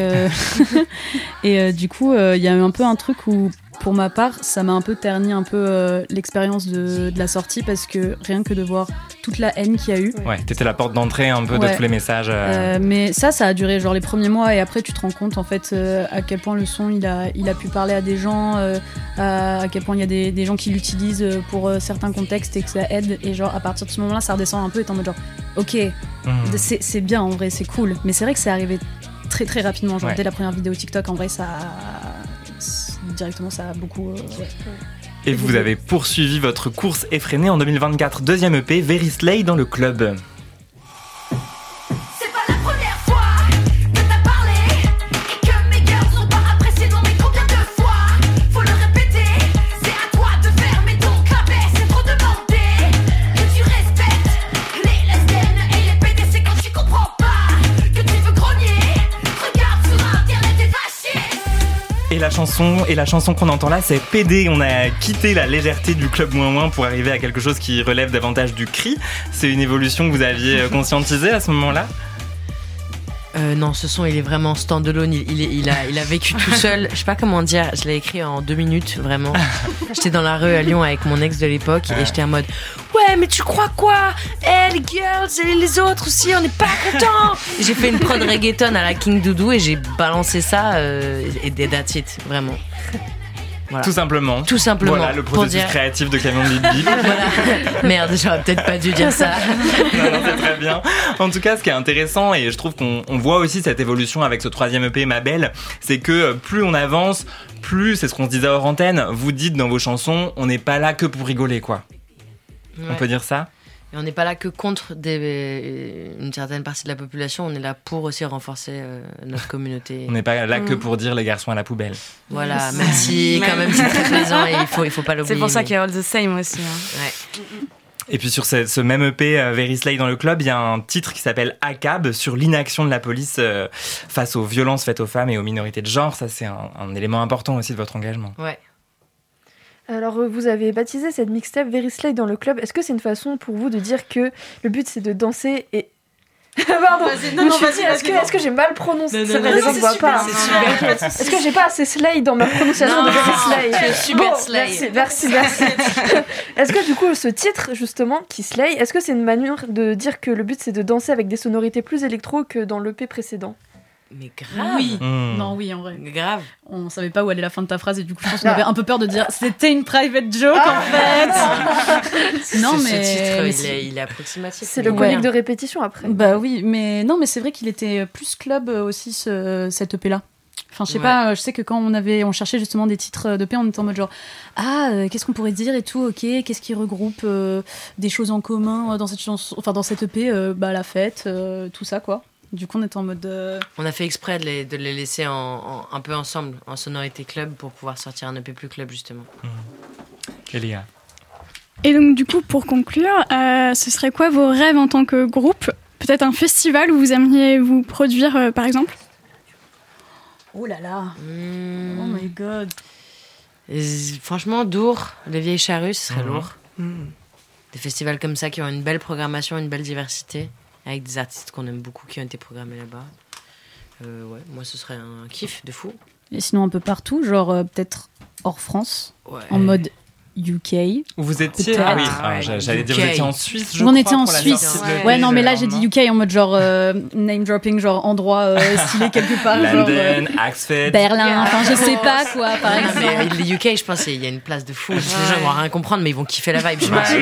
Et du coup, il y a eu un peu un truc où, pour ma part, ça m'a un peu terni l'expérience de la sortie, parce que rien que de voir toute la haine qu'il y a eu. Ouais, t'étais la porte d'entrée un peu de tous les messages. Mais ça a duré genre les premiers mois, et après tu te rends compte en fait à quel point le son il a pu parler à des gens, à quel point il y a des gens qui l'utilisent pour certains contextes et que ça aide. Et genre à partir de ce moment-là, ça redescend un peu, et t'es en mode genre ok, c'est bien en vrai, c'est cool. Mais c'est vrai que c'est arrivé très très rapidement, genre dès la première vidéo TikTok, en vrai directement ça a beaucoup... Et vous avez poursuivi votre course effrénée en 2024, deuxième EP, Very Slay dans le club. C'est pas la première fois que t'as parlé et que mes girls n'ont pas apprécié. Non mais combien de fois faut le répéter? C'est à toi de fermer ton clapet, c'est trop demandé que tu respectes les lesbiennes et les PDC quand tu comprends pas que tu veux grogner. Regarde sur internet et fâché. Et la chanson qu'on entend là, c'est PD. On a quitté la légèreté du Club Ouin Ouin pour arriver à quelque chose qui relève davantage du cri. C'est une évolution que vous aviez conscientisée à ce moment-là ? Non, ce son il est vraiment stand-alone, il a vécu tout seul. Je sais pas comment dire, je l'ai écrit en 2 minutes, vraiment. J'étais dans la rue à Lyon avec mon ex de l'époque et j'étais en mode ouais mais tu crois quoi? Les girls et les autres aussi, on n'est pas contents. J'ai fait une prod reggaeton à la King Doudou et j'ai balancé ça et that's it, vraiment. Voilà. Tout simplement. Voilà le processus créatif de Camion Bip Bip. Voilà. Merde, j'aurais peut-être pas dû dire ça. Non, c'est très bien. En tout cas, ce qui est intéressant, et je trouve qu'on voit aussi cette évolution avec ce 3e EP, Ma Belle, c'est que plus on avance, plus, c'est ce qu'on se disait hors antenne, vous dites dans vos chansons, on n'est pas là que pour rigoler, quoi. Ouais. On peut dire ça ? Et on n'est pas là que contre une certaine partie de la population, on est là pour aussi renforcer notre communauté. On n'est pas là que pour dire les garçons à la poubelle. Voilà, merci, quand même c'est très plaisant et il faut pas l'oublier. C'est pour ça qu'il y a All the Same aussi. Ouais. Et puis sur ce même EP, Very Slay dans le club, il y a un titre qui s'appelle ACAB, sur l'inaction de la police face aux violences faites aux femmes et aux minorités de genre. Ça, c'est un élément important aussi de votre engagement. Ouais. Alors, vous avez baptisé cette mixtape Very Slay dans le club. Est-ce que c'est une façon pour vous de dire que le but c'est de danser et... Pardon, est-ce que j'ai mal prononcé? Non, les gens ne voient pas. Est-ce que j'ai pas assez slay dans ma prononciation de Very Slay? Super slay. Merci. Est-ce que du coup, ce titre, justement, qui slay, est-ce que c'est une manière de dire que le but c'est de danser avec des sonorités plus électro que dans l'EP précédent? Mais grave. Oui. Non, oui, en vrai. Grave. On savait pas où allait la fin de ta phrase et du coup, je pense qu'on avait un peu peur de dire c'était une private joke en fait. Non, mais ce titre, il est approximatif. C'est le conique de répétition après. Bah oui, mais non, mais c'est vrai qu'il était plus club aussi cette EP là. Enfin, je sais pas, je sais que quand on cherchait justement des titres d'EP, on était en mode genre qu'est-ce qu'on pourrait dire et tout, ok, qu'est-ce qui regroupe des choses en commun dans cette chanson, enfin dans cette EP, la fête, tout ça quoi. Du coup, on était en mode. On a fait exprès de les laisser un peu ensemble, en sonorité club, pour pouvoir sortir un EP plus club, justement. Elia. Et donc, du coup, pour conclure, ce serait quoi vos rêves en tant que groupe ? Peut-être un festival où vous aimeriez vous produire, par exemple ? Oh là là Oh my god. Franchement, Dour, les Vieilles Charrues, ce serait lourd. Des festivals comme ça qui ont une belle programmation, une belle diversité, avec des artistes qu'on aime beaucoup qui ont été programmés là-bas. Moi, ce serait un kiff de fou. Et sinon, un peu partout, genre peut-être hors France, en mode UK. Vous étiez j'allais dire vous étiez en Suisse, je on crois. était en Suisse. Ouais, non, mais là j'ai dit UK en mode genre name dropping, genre endroit stylé quelque part. London, Axford, Berlin, enfin je sais pas quoi, par exemple. Mais les UK, je pense qu'il y a une place de fou. Les gens vont rien comprendre, mais ils vont kiffer la vibe. Je pense.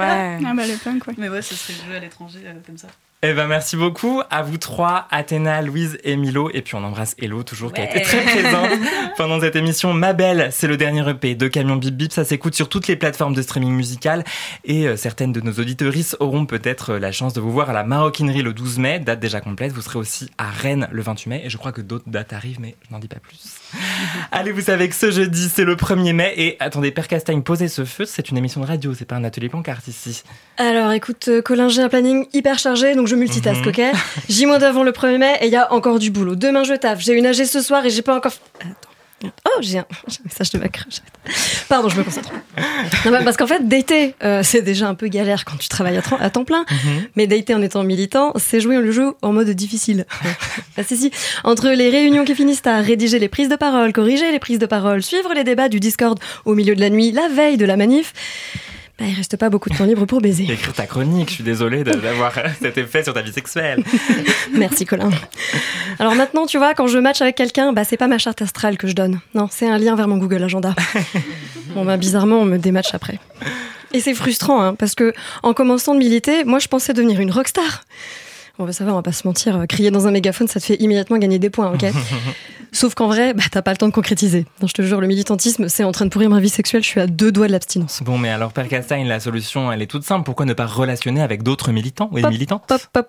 Le punk, quoi. Mais ouais, ce serait joué à l'étranger comme ça. Eh ben merci beaucoup à vous trois, Athéna, Louise et Milo. Et puis on embrasse Hello toujours qui a été très présente pendant cette émission. Ma Belle, c'est le dernier EP de Camion Bip Bip. Ça s'écoute sur toutes les plateformes de streaming musical. Et certaines de nos auditrices auront peut-être la chance de vous voir à la Maroquinerie le 12 mai, date déjà complète. Vous serez aussi à Rennes le 28 mai. Et je crois que d'autres dates arrivent, mais je n'en dis pas plus. Allez, vous savez que ce jeudi, c'est le 1er mai. Et attendez, Père Castagne, posez ce feu. C'est une émission de radio, c'est pas un atelier pancarte ici. Alors écoute, Colin, j'ai un planning hyper chargé, donc je multitask, ok ? J- avant le 1er mai et il y a encore du boulot. Demain, je taffe. J'ai une AG ce soir et j'ai pas encore... Attends. Oh, j'ai un message de ma crush. Pardon, je me concentre. Non, parce qu'en fait, dater, c'est déjà un peu galère quand tu travailles à temps plein. Mais dater en étant militant, c'est jouer le jeu en mode difficile. Si. Entre les réunions qui finissent à rédiger les prises de parole, corriger les prises de parole, suivre les débats du Discord au milieu de la nuit, la veille de la manif... il reste pas beaucoup de temps libre pour baiser. Écrire ta chronique, je suis désolée d'avoir cet effet sur ta vie sexuelle. Merci Colin. Alors maintenant, tu vois, quand je match avec quelqu'un, c'est pas ma charte astrale que je donne. Non, c'est un lien vers mon Google Agenda. Bizarrement, on me dématche après. Et c'est frustrant, parce que en commençant de militer, moi je pensais devenir une rockstar. Bon, ça va, on va pas se mentir, crier dans un mégaphone, ça te fait immédiatement gagner des points, ok ? Sauf qu'en vrai, t'as pas le temps de concrétiser. Non, je te jure, le militantisme, c'est en train de pourrir ma vie sexuelle, je suis à 2 doigts de l'abstinence. Bon, mais alors, Père Castagne, la solution, elle est toute simple. Pourquoi ne pas relationner avec d'autres militants et militantes ?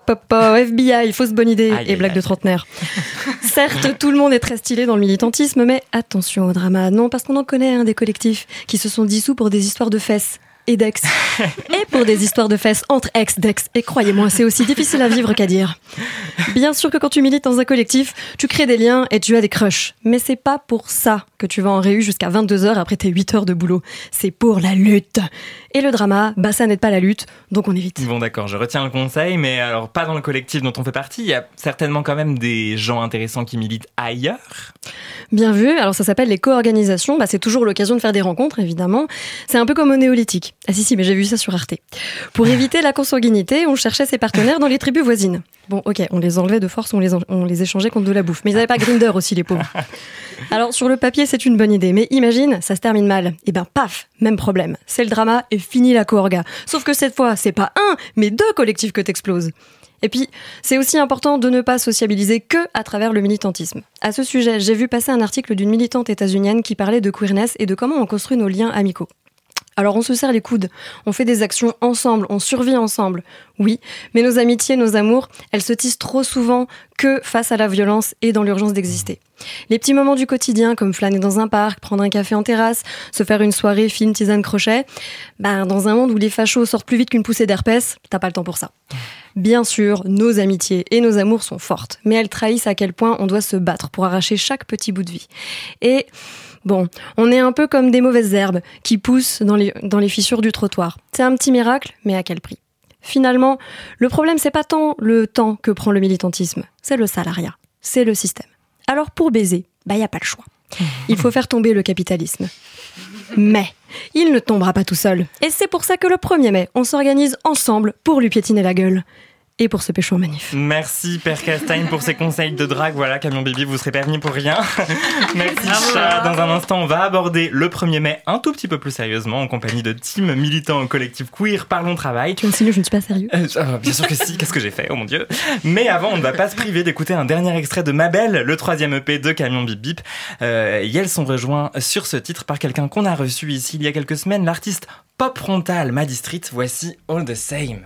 FBI, fausse bonne idée et blague de trentenaire. Certes, tout le monde est très stylé dans le militantisme, mais attention au drama. Non, parce qu'on en connaît des collectifs qui se sont dissous pour des histoires de fesses. Et d'ex. Et pour des histoires de fesses entre ex, d'ex. Et croyez-moi, c'est aussi difficile à vivre qu'à dire. Bien sûr que quand tu milites dans un collectif, tu crées des liens et tu as des crushs. Mais c'est pas pour ça que tu vas en réu jusqu'à 22h après tes 8 heures de boulot. C'est pour la lutte. Et le drama, ça n'aide pas la lutte, donc on évite. Bon d'accord, je retiens le conseil, mais alors pas dans le collectif dont on fait partie. Il y a certainement quand même des gens intéressants qui militent ailleurs. Bien vu, alors ça s'appelle les co-organisations. C'est toujours l'occasion de faire des rencontres, évidemment. C'est un peu comme au néolithique. Ah si, mais j'ai vu ça sur Arte. Pour éviter la consanguinité, on cherchait ses partenaires dans les tribus voisines. Bon, ok, on les enlevait de force, on les échangeait contre de la bouffe. Mais ils n'avaient pas Grindr aussi, les pauvres. Alors, sur le papier, c'est une bonne idée. Mais imagine, ça se termine mal. Et paf, même problème. C'est le drama et fini la co-orga. Sauf que cette fois, c'est pas un, mais 2 collectifs que t'exploses. Et puis, c'est aussi important de ne pas sociabiliser que à travers le militantisme. À ce sujet, j'ai vu passer un article d'une militante états-unienne qui parlait de queerness et de comment on construit nos liens amicaux. Alors on se serre les coudes, on fait des actions ensemble, on survit ensemble. Oui, mais nos amitiés, nos amours, elles se tissent trop souvent que face à la violence et dans l'urgence d'exister. Les petits moments du quotidien, comme flâner dans un parc, prendre un café en terrasse, se faire une soirée film, tisane, crochet, dans un monde où les fachos sortent plus vite qu'une poussée d'herpès, t'as pas le temps pour ça. Bien sûr, nos amitiés et nos amours sont fortes, mais elles trahissent à quel point on doit se battre pour arracher chaque petit bout de vie. Et... bon, on est un peu comme des mauvaises herbes qui poussent dans les fissures du trottoir. C'est un petit miracle, mais à quel prix ? Finalement, le problème, c'est pas tant le temps que prend le militantisme, c'est le salariat, c'est le système. Alors pour baiser, y a pas le choix. Il faut faire tomber le capitalisme. Mais il ne tombera pas tout seul. Et c'est pour ça que le 1er mai, on s'organise ensemble pour lui piétiner la gueule. et pour se pécho en manif. Merci Père Castagne pour ces conseils de drague. Voilà, Camion Bibi, vous serez permis pour rien. Merci Chat. Dans un instant, on va aborder le 1er mai un tout petit peu plus sérieusement en compagnie de Tim, militant au collectif Queer Parlons Travail. Tu me signes, je ne suis pas sérieux. Bien sûr que si, qu'est-ce que j'ai fait, oh mon Dieu. Mais avant, on ne va pas se priver d'écouter un dernier extrait de Mabel, le 3e EP de Camion Bip Bip. Et elles sont rejoints sur ce titre par quelqu'un qu'on a reçu ici il y a quelques semaines, l'artiste Pop Frontal Maddie Street. Voici All the Same.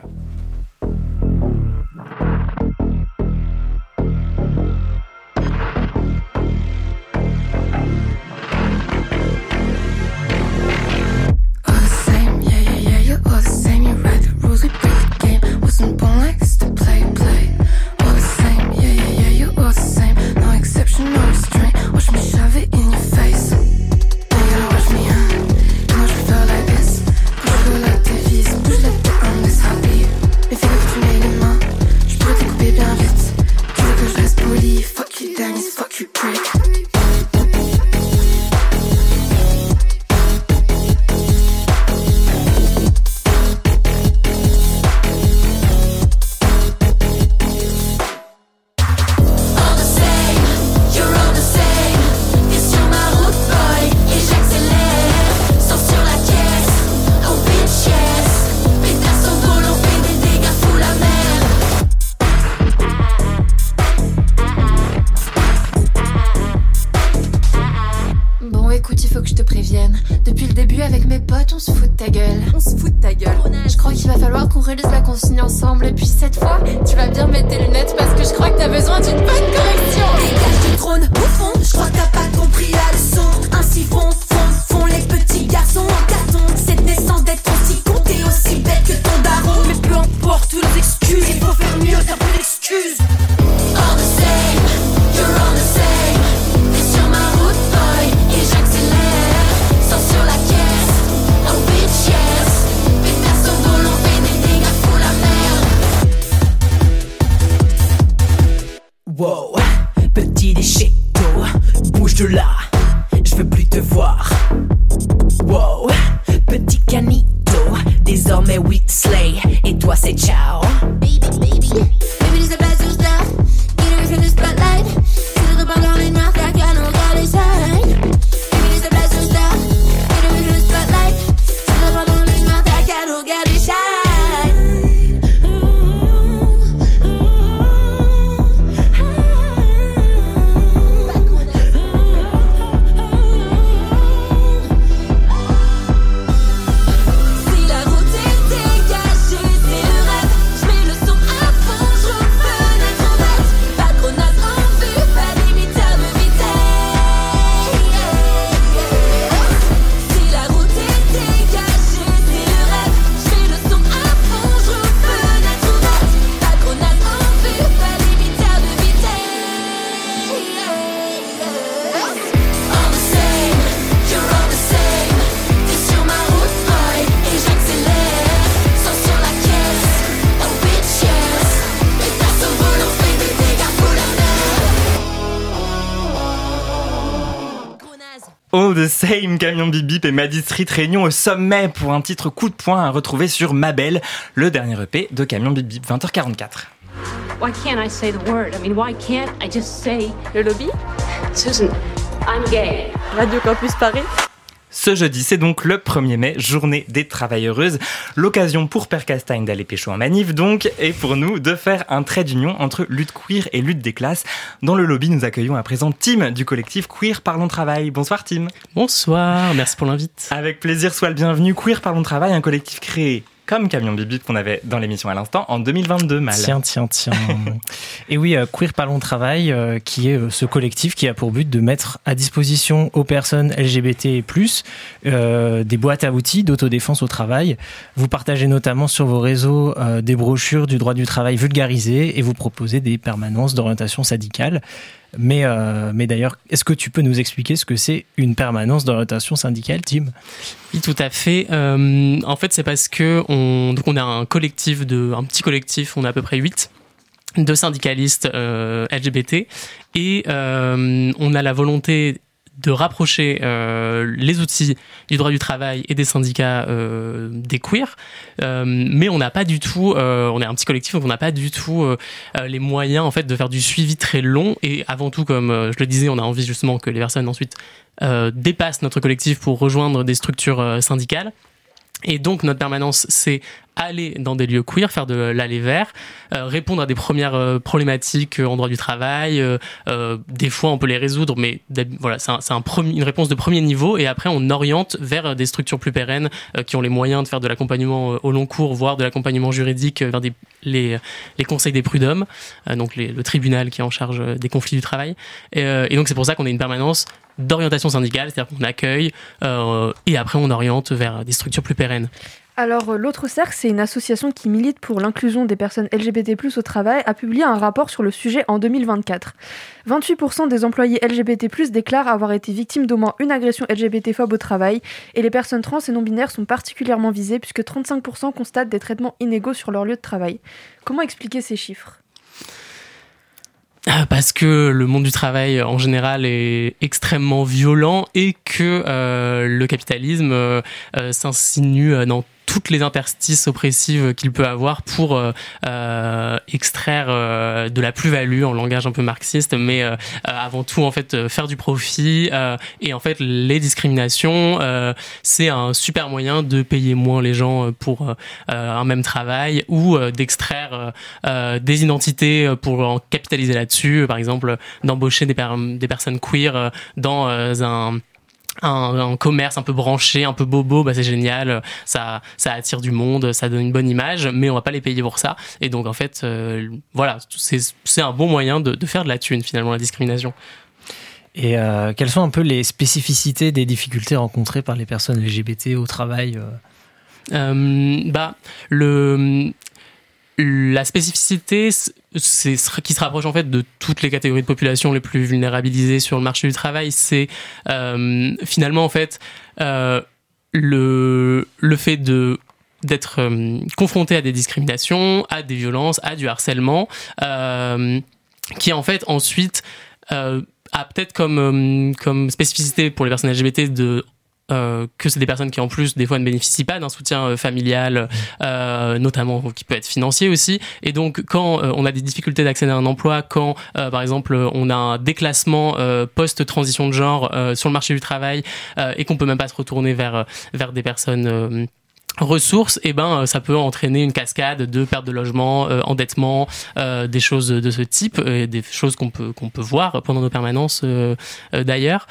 All the Same, Camion Bip Bip et Maddie Street réunion au sommet pour un titre coup de poing à retrouver sur Mabel, le dernier EP de Camion Bip Bip, 20h44. Why can't I say the word? I mean, why can't I just say le lobby? Susan, I'm gay. Radio Campus Paris. Ce jeudi, c'est donc le 1er mai, journée des travailleuses. L'occasion pour Père Castagne d'aller pécho en manif, donc, et pour nous de faire un trait d'union entre lutte queer et lutte des classes. Dans le lobby, nous accueillons à présent Tim du collectif Queer Parlons Travail. Bonsoir Tim. Bonsoir, merci pour l'invite. Avec plaisir, sois le bienvenu. Queer Parlons Travail, un collectif créé comme Camion Bip Bip qu'on avait dans l'émission à l'instant en 2022, Mal. Tiens. Et oui, Queer Parlons Travail, qui est ce collectif qui a pour but de mettre à disposition aux personnes LGBT+, des boîtes à outils d'autodéfense au travail. Vous partagez notamment sur vos réseaux des brochures du droit du travail vulgarisées et vous proposez des permanences d'orientation syndicale. Mais d'ailleurs, est-ce que tu peux nous expliquer ce que c'est une permanence d'orientation syndicale, Tim ? Oui, tout à fait. En fait, c'est parce que on a un petit collectif, on est à peu près 8 de syndicalistes LGBT et on a la volonté de rapprocher les outils du droit du travail et des syndicats des queers, mais on n'a pas du tout, on est un petit collectif, donc on n'a pas du tout les moyens en fait de faire du suivi très long. Et avant tout, comme je le disais, on a envie justement que les personnes ensuite dépassent notre collectif pour rejoindre des structures syndicales. Et donc notre permanence, c'est aller dans des lieux queer, faire de l'aller vers, répondre à des premières problématiques en droit du travail. Des fois, on peut les résoudre, mais voilà, c'est une réponse de premier niveau. Et après, on oriente vers des structures plus pérennes qui ont les moyens de faire de l'accompagnement au long cours, voire de l'accompagnement juridique vers les conseils des prud'hommes, donc le tribunal qui est en charge des conflits du travail. Et donc, c'est pour ça qu'on a une permanence d'orientation syndicale, c'est-à-dire qu'on accueille et après, on oriente vers des structures plus pérennes. Alors, l'autre cercle, c'est une association qui milite pour l'inclusion des personnes LGBT+ au travail, a publié un rapport sur le sujet en 2024. 28% des employés LGBT+ déclarent avoir été victimes d'au moins une agression LGBT-phobe au travail, et les personnes trans et non-binaires sont particulièrement visées, puisque 35% constatent des traitements inégaux sur leur lieu de travail. Comment expliquer ces chiffres ? Parce que le monde du travail en général est extrêmement violent et que le capitalisme s'insinue dans toutes les interstices oppressives qu'il peut avoir pour extraire de la plus-value en langage un peu marxiste, mais avant tout en fait faire du profit et en fait les discriminations c'est un super moyen de payer moins les gens pour un même travail ou d'extraire des identités pour en capitaliser là-dessus, par exemple d'embaucher des personnes queer dans un commerce un peu branché, un peu bobo, c'est génial, ça attire du monde, ça donne une bonne image, mais on va pas les payer pour ça. Et donc en fait, voilà, c'est un bon moyen de faire de la thune finalement, la discrimination. Et quelles sont un peu les spécificités des difficultés rencontrées par les personnes LGBT au travail La spécificité, c'est qui se rapproche en fait de toutes les catégories de population les plus vulnérabilisées sur le marché du travail, c'est finalement en fait le fait d'être confronté à des discriminations, à des violences, à du harcèlement, qui en fait ensuite a peut-être comme spécificité pour les personnes LGBT que c'est des personnes qui en plus des fois ne bénéficient pas d'un soutien familial, notamment qui peut être financier aussi. Et donc quand on a des difficultés d'accéder à un emploi, quand par exemple on a un déclassement post-transition de genre sur le marché du travail et qu'on peut même pas se retourner vers des personnes ressources, et ça peut entraîner une cascade de perte de logement, endettement, des choses de ce type, des choses qu'on peut voir pendant nos permanences d'ailleurs.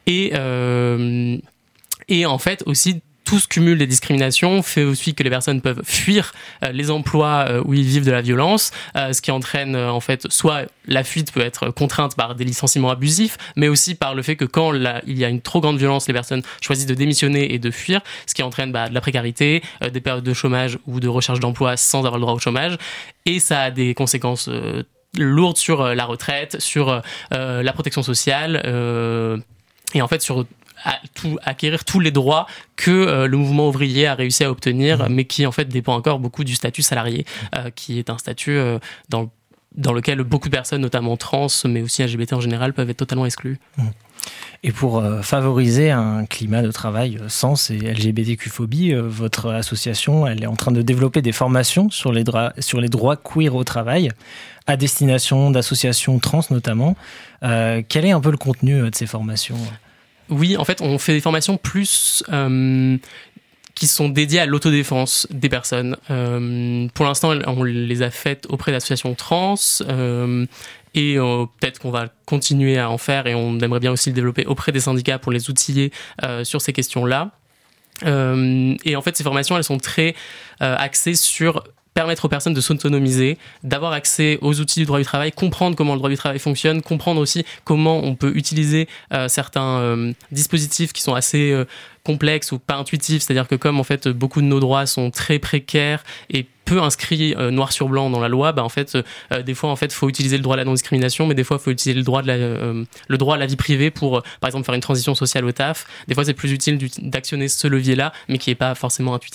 Et en fait aussi, tout ce cumul des discriminations fait aussi que les personnes peuvent fuir les emplois où ils vivent de la violence, ce qui entraîne en fait soit la fuite peut être contrainte par des licenciements abusifs, mais aussi par le fait que quand il y a une trop grande violence, les personnes choisissent de démissionner et de fuir, ce qui entraîne de la précarité, des périodes de chômage ou de recherche d'emploi sans avoir le droit au chômage, et ça a des conséquences lourdes sur la retraite, sur la protection sociale, et en fait sur acquérir tous les droits que le mouvement ouvrier a réussi à obtenir, mais qui en fait dépend encore beaucoup du statut salarié, qui est un statut dans lequel beaucoup de personnes, notamment trans, mais aussi LGBT en général, peuvent être totalement exclues. Et pour favoriser un climat de travail sans et LGBTQ-phobie, votre association elle est en train de développer des formations sur les droits queer au travail, à destination d'associations trans notamment. Quel est un peu le contenu de ces formations ? Oui, en fait, on fait des formations plus qui sont dédiées à l'autodéfense des personnes. Pour l'instant, on les a faites auprès d'associations trans et peut-être qu'on va continuer à en faire et on aimerait bien aussi le développer auprès des syndicats pour les outiller sur ces questions-là. Et en fait, ces formations, elles sont très axées sur permettre aux personnes de s'autonomiser, d'avoir accès aux outils du droit du travail, comprendre comment le droit du travail fonctionne, comprendre aussi comment on peut utiliser certains dispositifs qui sont assez complexes ou pas intuitifs, c'est-à-dire que comme en fait beaucoup de nos droits sont très précaires et peu inscrits noir sur blanc dans la loi, en fait des fois en fait faut utiliser le droit à la non-discrimination, mais des fois faut utiliser le droit à la vie privée pour par exemple faire une transition sociale au taf. Des fois c'est plus utile d'actionner ce levier-là, mais qui est pas forcément intuitif.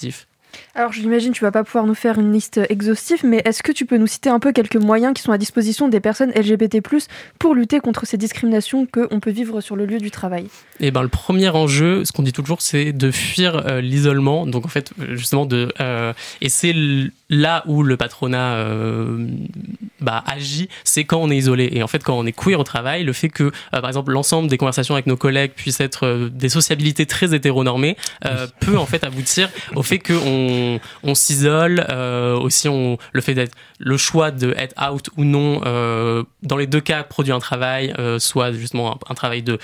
Alors j'imagine tu vas pas pouvoir nous faire une liste exhaustive, mais est-ce que tu peux nous citer un peu quelques moyens qui sont à disposition des personnes LGBT+, pour lutter contre ces discriminations qu'on peut vivre sur le lieu du travail ? Et le premier enjeu, ce qu'on dit toujours, c'est de fuir l'isolement. Donc en fait, justement, et c'est là où le patronat agit, c'est quand on est isolé. Et en fait, quand on est queer au travail, le fait que, par exemple, l'ensemble des conversations avec nos collègues puissent être des sociabilités très hétéronormées, peut en fait aboutir au fait qu'on s'isole, aussi le fait d'être le choix d'être out ou non, dans les deux cas, produit un travail, soit justement un travail de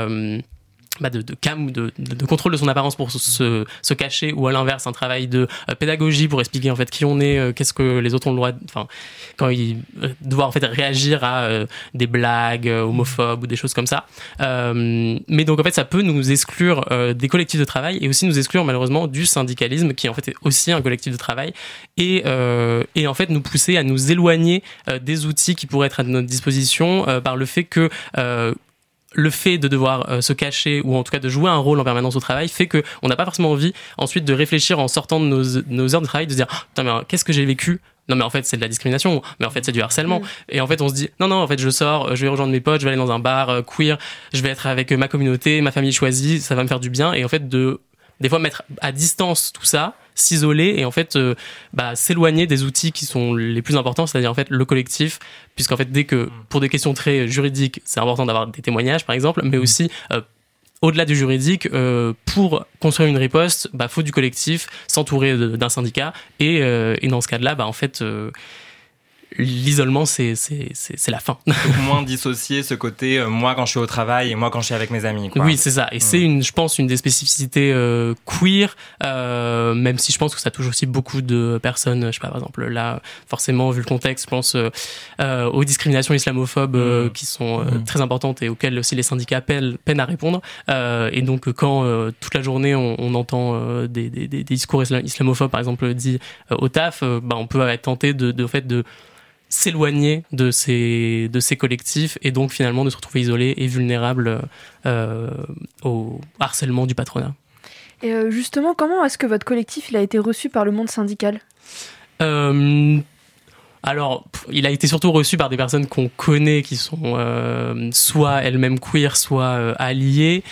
contrôle de son apparence pour se cacher, ou à l'inverse un travail de pédagogie pour expliquer en fait qui on est, qu'est-ce que les autres ont le droit, quand ils doivent en fait réagir à des blagues homophobes ou des choses comme ça. Mais donc en fait ça peut nous exclure des collectifs de travail, et aussi nous exclure malheureusement du syndicalisme, qui en fait est aussi un collectif de travail, et en fait nous pousser à nous éloigner des outils qui pourraient être à notre disposition, par le fait que le fait de devoir se cacher, ou en tout cas de jouer un rôle en permanence au travail, fait qu'on n'a pas forcément envie ensuite de réfléchir en sortant de nos heures de travail, de se dire putain, mais qu'est-ce que j'ai vécu ? Non mais en fait c'est de la discrimination, mais en fait c'est du harcèlement. Et en fait on se dit non en fait je sors, je vais rejoindre mes potes, je vais aller dans un bar queer, je vais être avec ma communauté, ma famille choisie, ça va me faire du bien. Et en fait des fois mettre à distance tout ça, s'isoler et en fait s'éloigner des outils qui sont les plus importants, c'est-à-dire en fait le collectif, puisqu'en fait dès que pour des questions très juridiques c'est important d'avoir des témoignages par exemple, mais aussi au-delà du juridique, pour construire une riposte, faut du collectif, s'entourer d'un syndicat, et dans ce cas-là en fait l'isolement c'est la fin. Donc moins dissocier ce côté moi quand je suis au travail et moi quand je suis avec mes amis, quoi. Oui c'est ça, et c'est je pense une des spécificités queer, même si je pense que ça touche aussi beaucoup de personnes, je sais pas, par exemple là forcément vu le contexte, je pense aux discriminations islamophobes qui sont très importantes et auxquelles aussi les syndicats peinent à répondre, et donc quand toute la journée on entend des discours islamophobes par exemple dit au taf, on peut être tenté de s'éloigner de ces collectifs, et donc finalement de se retrouver isolé et vulnérable au harcèlement du patronat. Et justement, comment est-ce que votre collectif il a été reçu par le monde syndical ? Alors, il a été surtout reçu par des personnes qu'on connaît, qui sont soit elles-mêmes queer, soit alliées,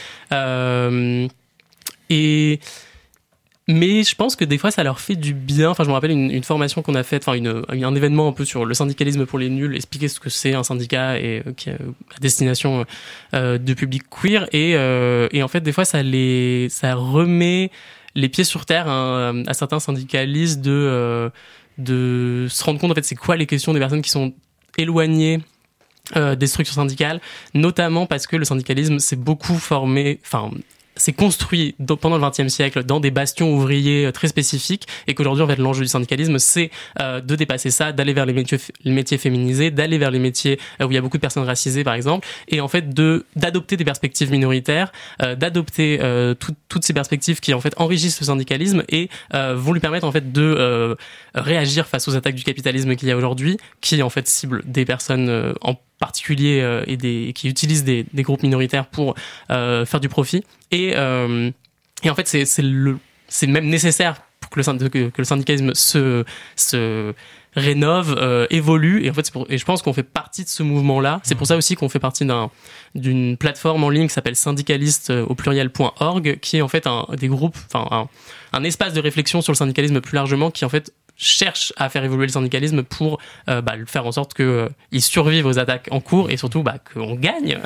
mais je pense que des fois ça leur fait du bien. Enfin, je me rappelle une formation qu'on a faite, un événement un peu sur le syndicalisme pour les nuls, expliquer ce que c'est un syndicat et qui est à destination de public queer, et en fait des fois ça remet les pieds sur terre à certains syndicalistes de se rendre compte en fait c'est quoi les questions des personnes qui sont éloignées des structures syndicales, notamment parce que le syndicalisme s'est beaucoup s'est construit pendant le XXe siècle dans des bastions ouvriers très spécifiques, et qu'aujourd'hui en fait l'enjeu du syndicalisme c'est de dépasser ça, d'aller vers les métiers féminisés, d'aller vers les métiers où il y a beaucoup de personnes racisées par exemple, et en fait d'adopter des perspectives minoritaires, d'adopter toutes ces perspectives qui en fait enrichissent le syndicalisme et vont lui permettre en fait de réagir face aux attaques du capitalisme qu'il y a aujourd'hui, qui en fait cible des personnes en particulier et qui utilisent des groupes minoritaires pour faire du profit, et en fait c'est même nécessaire pour que le syndicalisme se rénove, évolue, et en fait et je pense qu'on fait partie de ce mouvement-là. C'est pour ça aussi qu'on fait partie d'une plateforme en ligne qui s'appelle syndicaliste au pluriel.org, qui est en fait un espace de réflexion sur le syndicalisme plus largement, qui en fait cherche à faire évoluer le syndicalisme pour faire en sorte qu'il survive aux attaques en cours, et surtout qu'on gagne.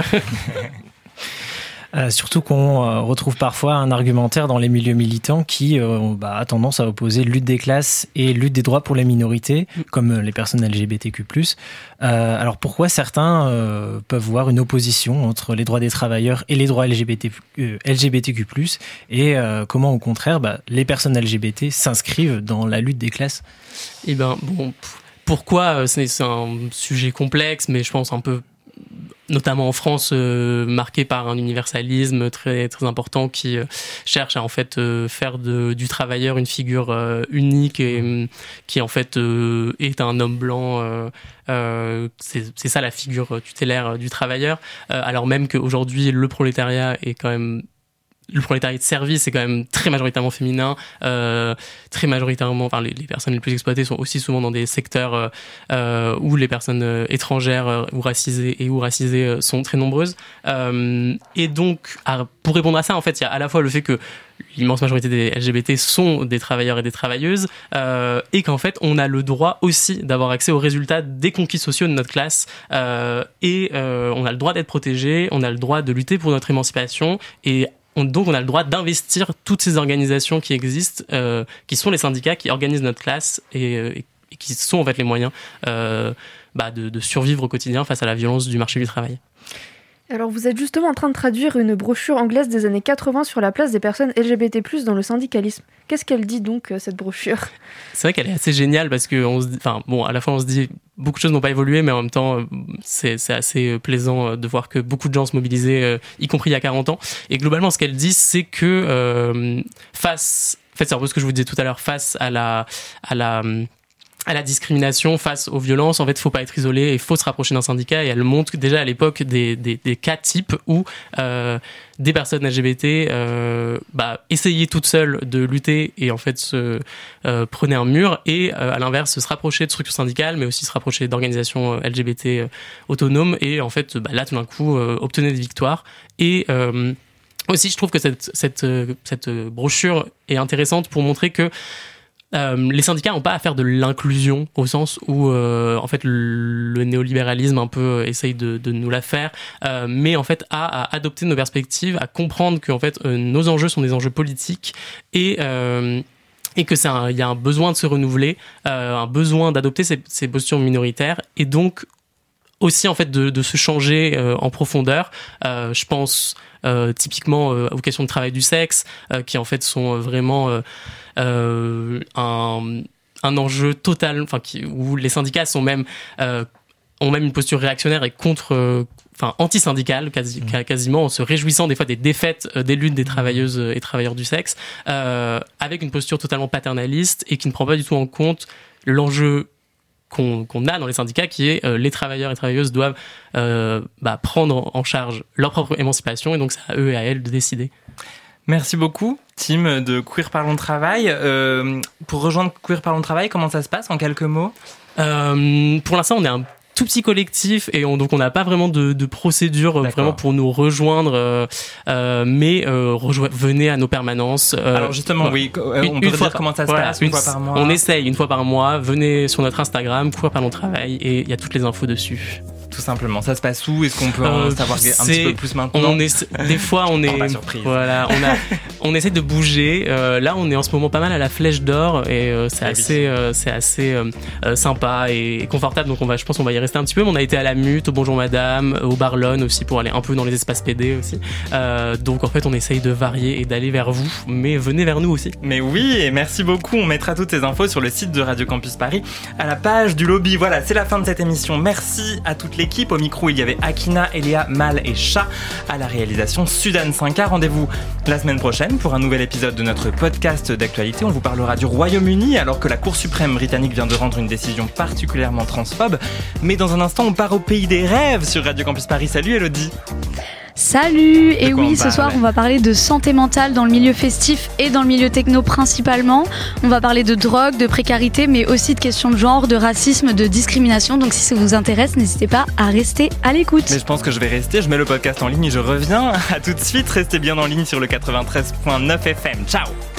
Surtout qu'on retrouve parfois un argumentaire dans les milieux militants qui a tendance à opposer lutte des classes et lutte des droits pour les minorités, comme les personnes LGBTQ+. Alors pourquoi certains peuvent voir une opposition entre les droits des travailleurs et les droits LGBTQ+, et comment au contraire les personnes LGBT s'inscrivent dans la lutte des classes ? Eh ben pourquoi c'est un sujet complexe, mais je pense un peu notamment en France, marqué par un universalisme très très important qui cherche à en fait faire du travailleur une figure unique, et qui en fait est un homme blanc. C'est ça la figure tutélaire du travailleur, alors même qu'aujourd'hui le prolétariat est quand même le prolétariat de service est quand même très majoritairement féminin, très majoritairement, enfin les personnes les plus exploitées sont aussi souvent dans des secteurs où les personnes étrangères ou racisées sont très nombreuses. Et donc, pour répondre à ça, en fait, il y a à la fois le fait que l'immense majorité des LGBT sont des travailleurs et des travailleuses, et qu'en fait, on a le droit aussi d'avoir accès aux résultats des conquis sociaux de notre classe, et on a le droit d'être protégé, on a le droit de lutter pour notre émancipation, et donc on a le droit d'investir toutes ces organisations qui existent, qui sont les syndicats qui organisent notre classe et qui sont en fait les moyens de survivre au quotidien face à la violence du marché du travail. Alors vous êtes justement en train de traduire une brochure anglaise des années 80 sur la place des personnes LGBT+, dans le syndicalisme. Qu'est-ce qu'elle dit donc, cette brochure ? C'est vrai qu'elle est assez géniale parce que à la fois on se dit beaucoup de choses n'ont pas évolué, mais en même temps c'est assez plaisant de voir que beaucoup de gens se mobilisaient, y compris il y a 40 ans. Et globalement ce qu'elle dit, c'est que c'est un peu ce que je vous disais tout à l'heure, face à la discrimination, face aux violences, en fait, faut pas être isolé et faut se rapprocher d'un syndicat. Et elle montre déjà à l'époque des cas types où des personnes LGBT essayaient toutes seules de lutter et en fait se prenaient un mur, et à l'inverse se rapprocher de structures syndicales, mais aussi se rapprocher d'organisations LGBT autonomes, et en fait là tout d'un coup obtenaient des victoires. Et aussi je trouve que cette brochure est intéressante pour montrer que les syndicats n'ont pas à faire de l'inclusion au sens où en fait le néolibéralisme un peu essaye de nous la faire, mais en fait à adopter nos perspectives, à comprendre que en fait nos enjeux sont des enjeux politiques, et que il y a un besoin de se renouveler, un besoin d'adopter ces postures minoritaires, et donc aussi en fait de se changer en profondeur. Je pense typiquement aux questions de travail du sexe, qui en fait sont vraiment un enjeu total, où les syndicats ont même une posture réactionnaire et anti-syndicale quasiment, en se réjouissant des fois des défaites des luttes des travailleuses et travailleurs du sexe, avec une posture totalement paternaliste et qui ne prend pas du tout en compte l'enjeu qu'on a dans les syndicats, qui est les travailleurs et travailleuses doivent prendre en charge leur propre émancipation, et donc c'est à eux et à elles de décider. Merci beaucoup, Tim, de Queer Parlons Travail. Pour rejoindre Queer Parlons Travail, comment ça se passe en quelques mots ? Pour l'instant, on est un tout petit collectif, et donc on n'a pas vraiment de procédure vraiment pour nous rejoindre, mais venez à nos permanences. Alors justement, oui, on peut dire comment ça se passe, une fois par mois. On essaye une fois par mois, venez sur notre Instagram, Queer Parlons Travail, et il y a toutes les infos dessus. Tout simplement. Ça se passe où ? Est-ce qu'on peut en savoir un petit peu plus maintenant ? Des fois, on est... pas surprise. Voilà, on essaie de bouger. Là, on est en ce moment pas mal à la Flèche d'Or, et c'est assez sympa et confortable. Donc je pense qu'on va y rester un petit peu. Mais on a été à la Mute, au Bonjour Madame, au Barlone aussi, pour aller un peu dans les espaces PD aussi. Donc en fait, on essaye de varier et d'aller vers vous, mais venez vers nous aussi. Mais oui, et merci beaucoup. On mettra toutes ces infos sur le site de Radio Campus Paris, à la page du lobby. Voilà, c'est la fin de cette émission. Merci à toutes les l'équipe. Au micro, il y avait Akina, Eléa, Mal et Chat. À la réalisation, Sudane 5K. Rendez-vous la semaine prochaine pour un nouvel épisode de notre podcast d'actualité. On vous parlera du Royaume-Uni alors que la Cour suprême britannique vient de rendre une décision particulièrement transphobe. Mais dans un instant, on part au pays des rêves sur Radio Campus Paris. Salut Elodie. Salut. Et oui, ce soir on va parler de santé mentale dans le milieu festif et dans le milieu techno principalement. On va parler de drogue, de précarité, mais aussi de questions de genre, de racisme, de discrimination. Donc si ça vous intéresse, n'hésitez pas à rester à l'écoute. Mais je pense que je vais rester, je mets le podcast en ligne et je reviens. À tout de suite, restez bien en ligne sur le 93.9 FM. Ciao.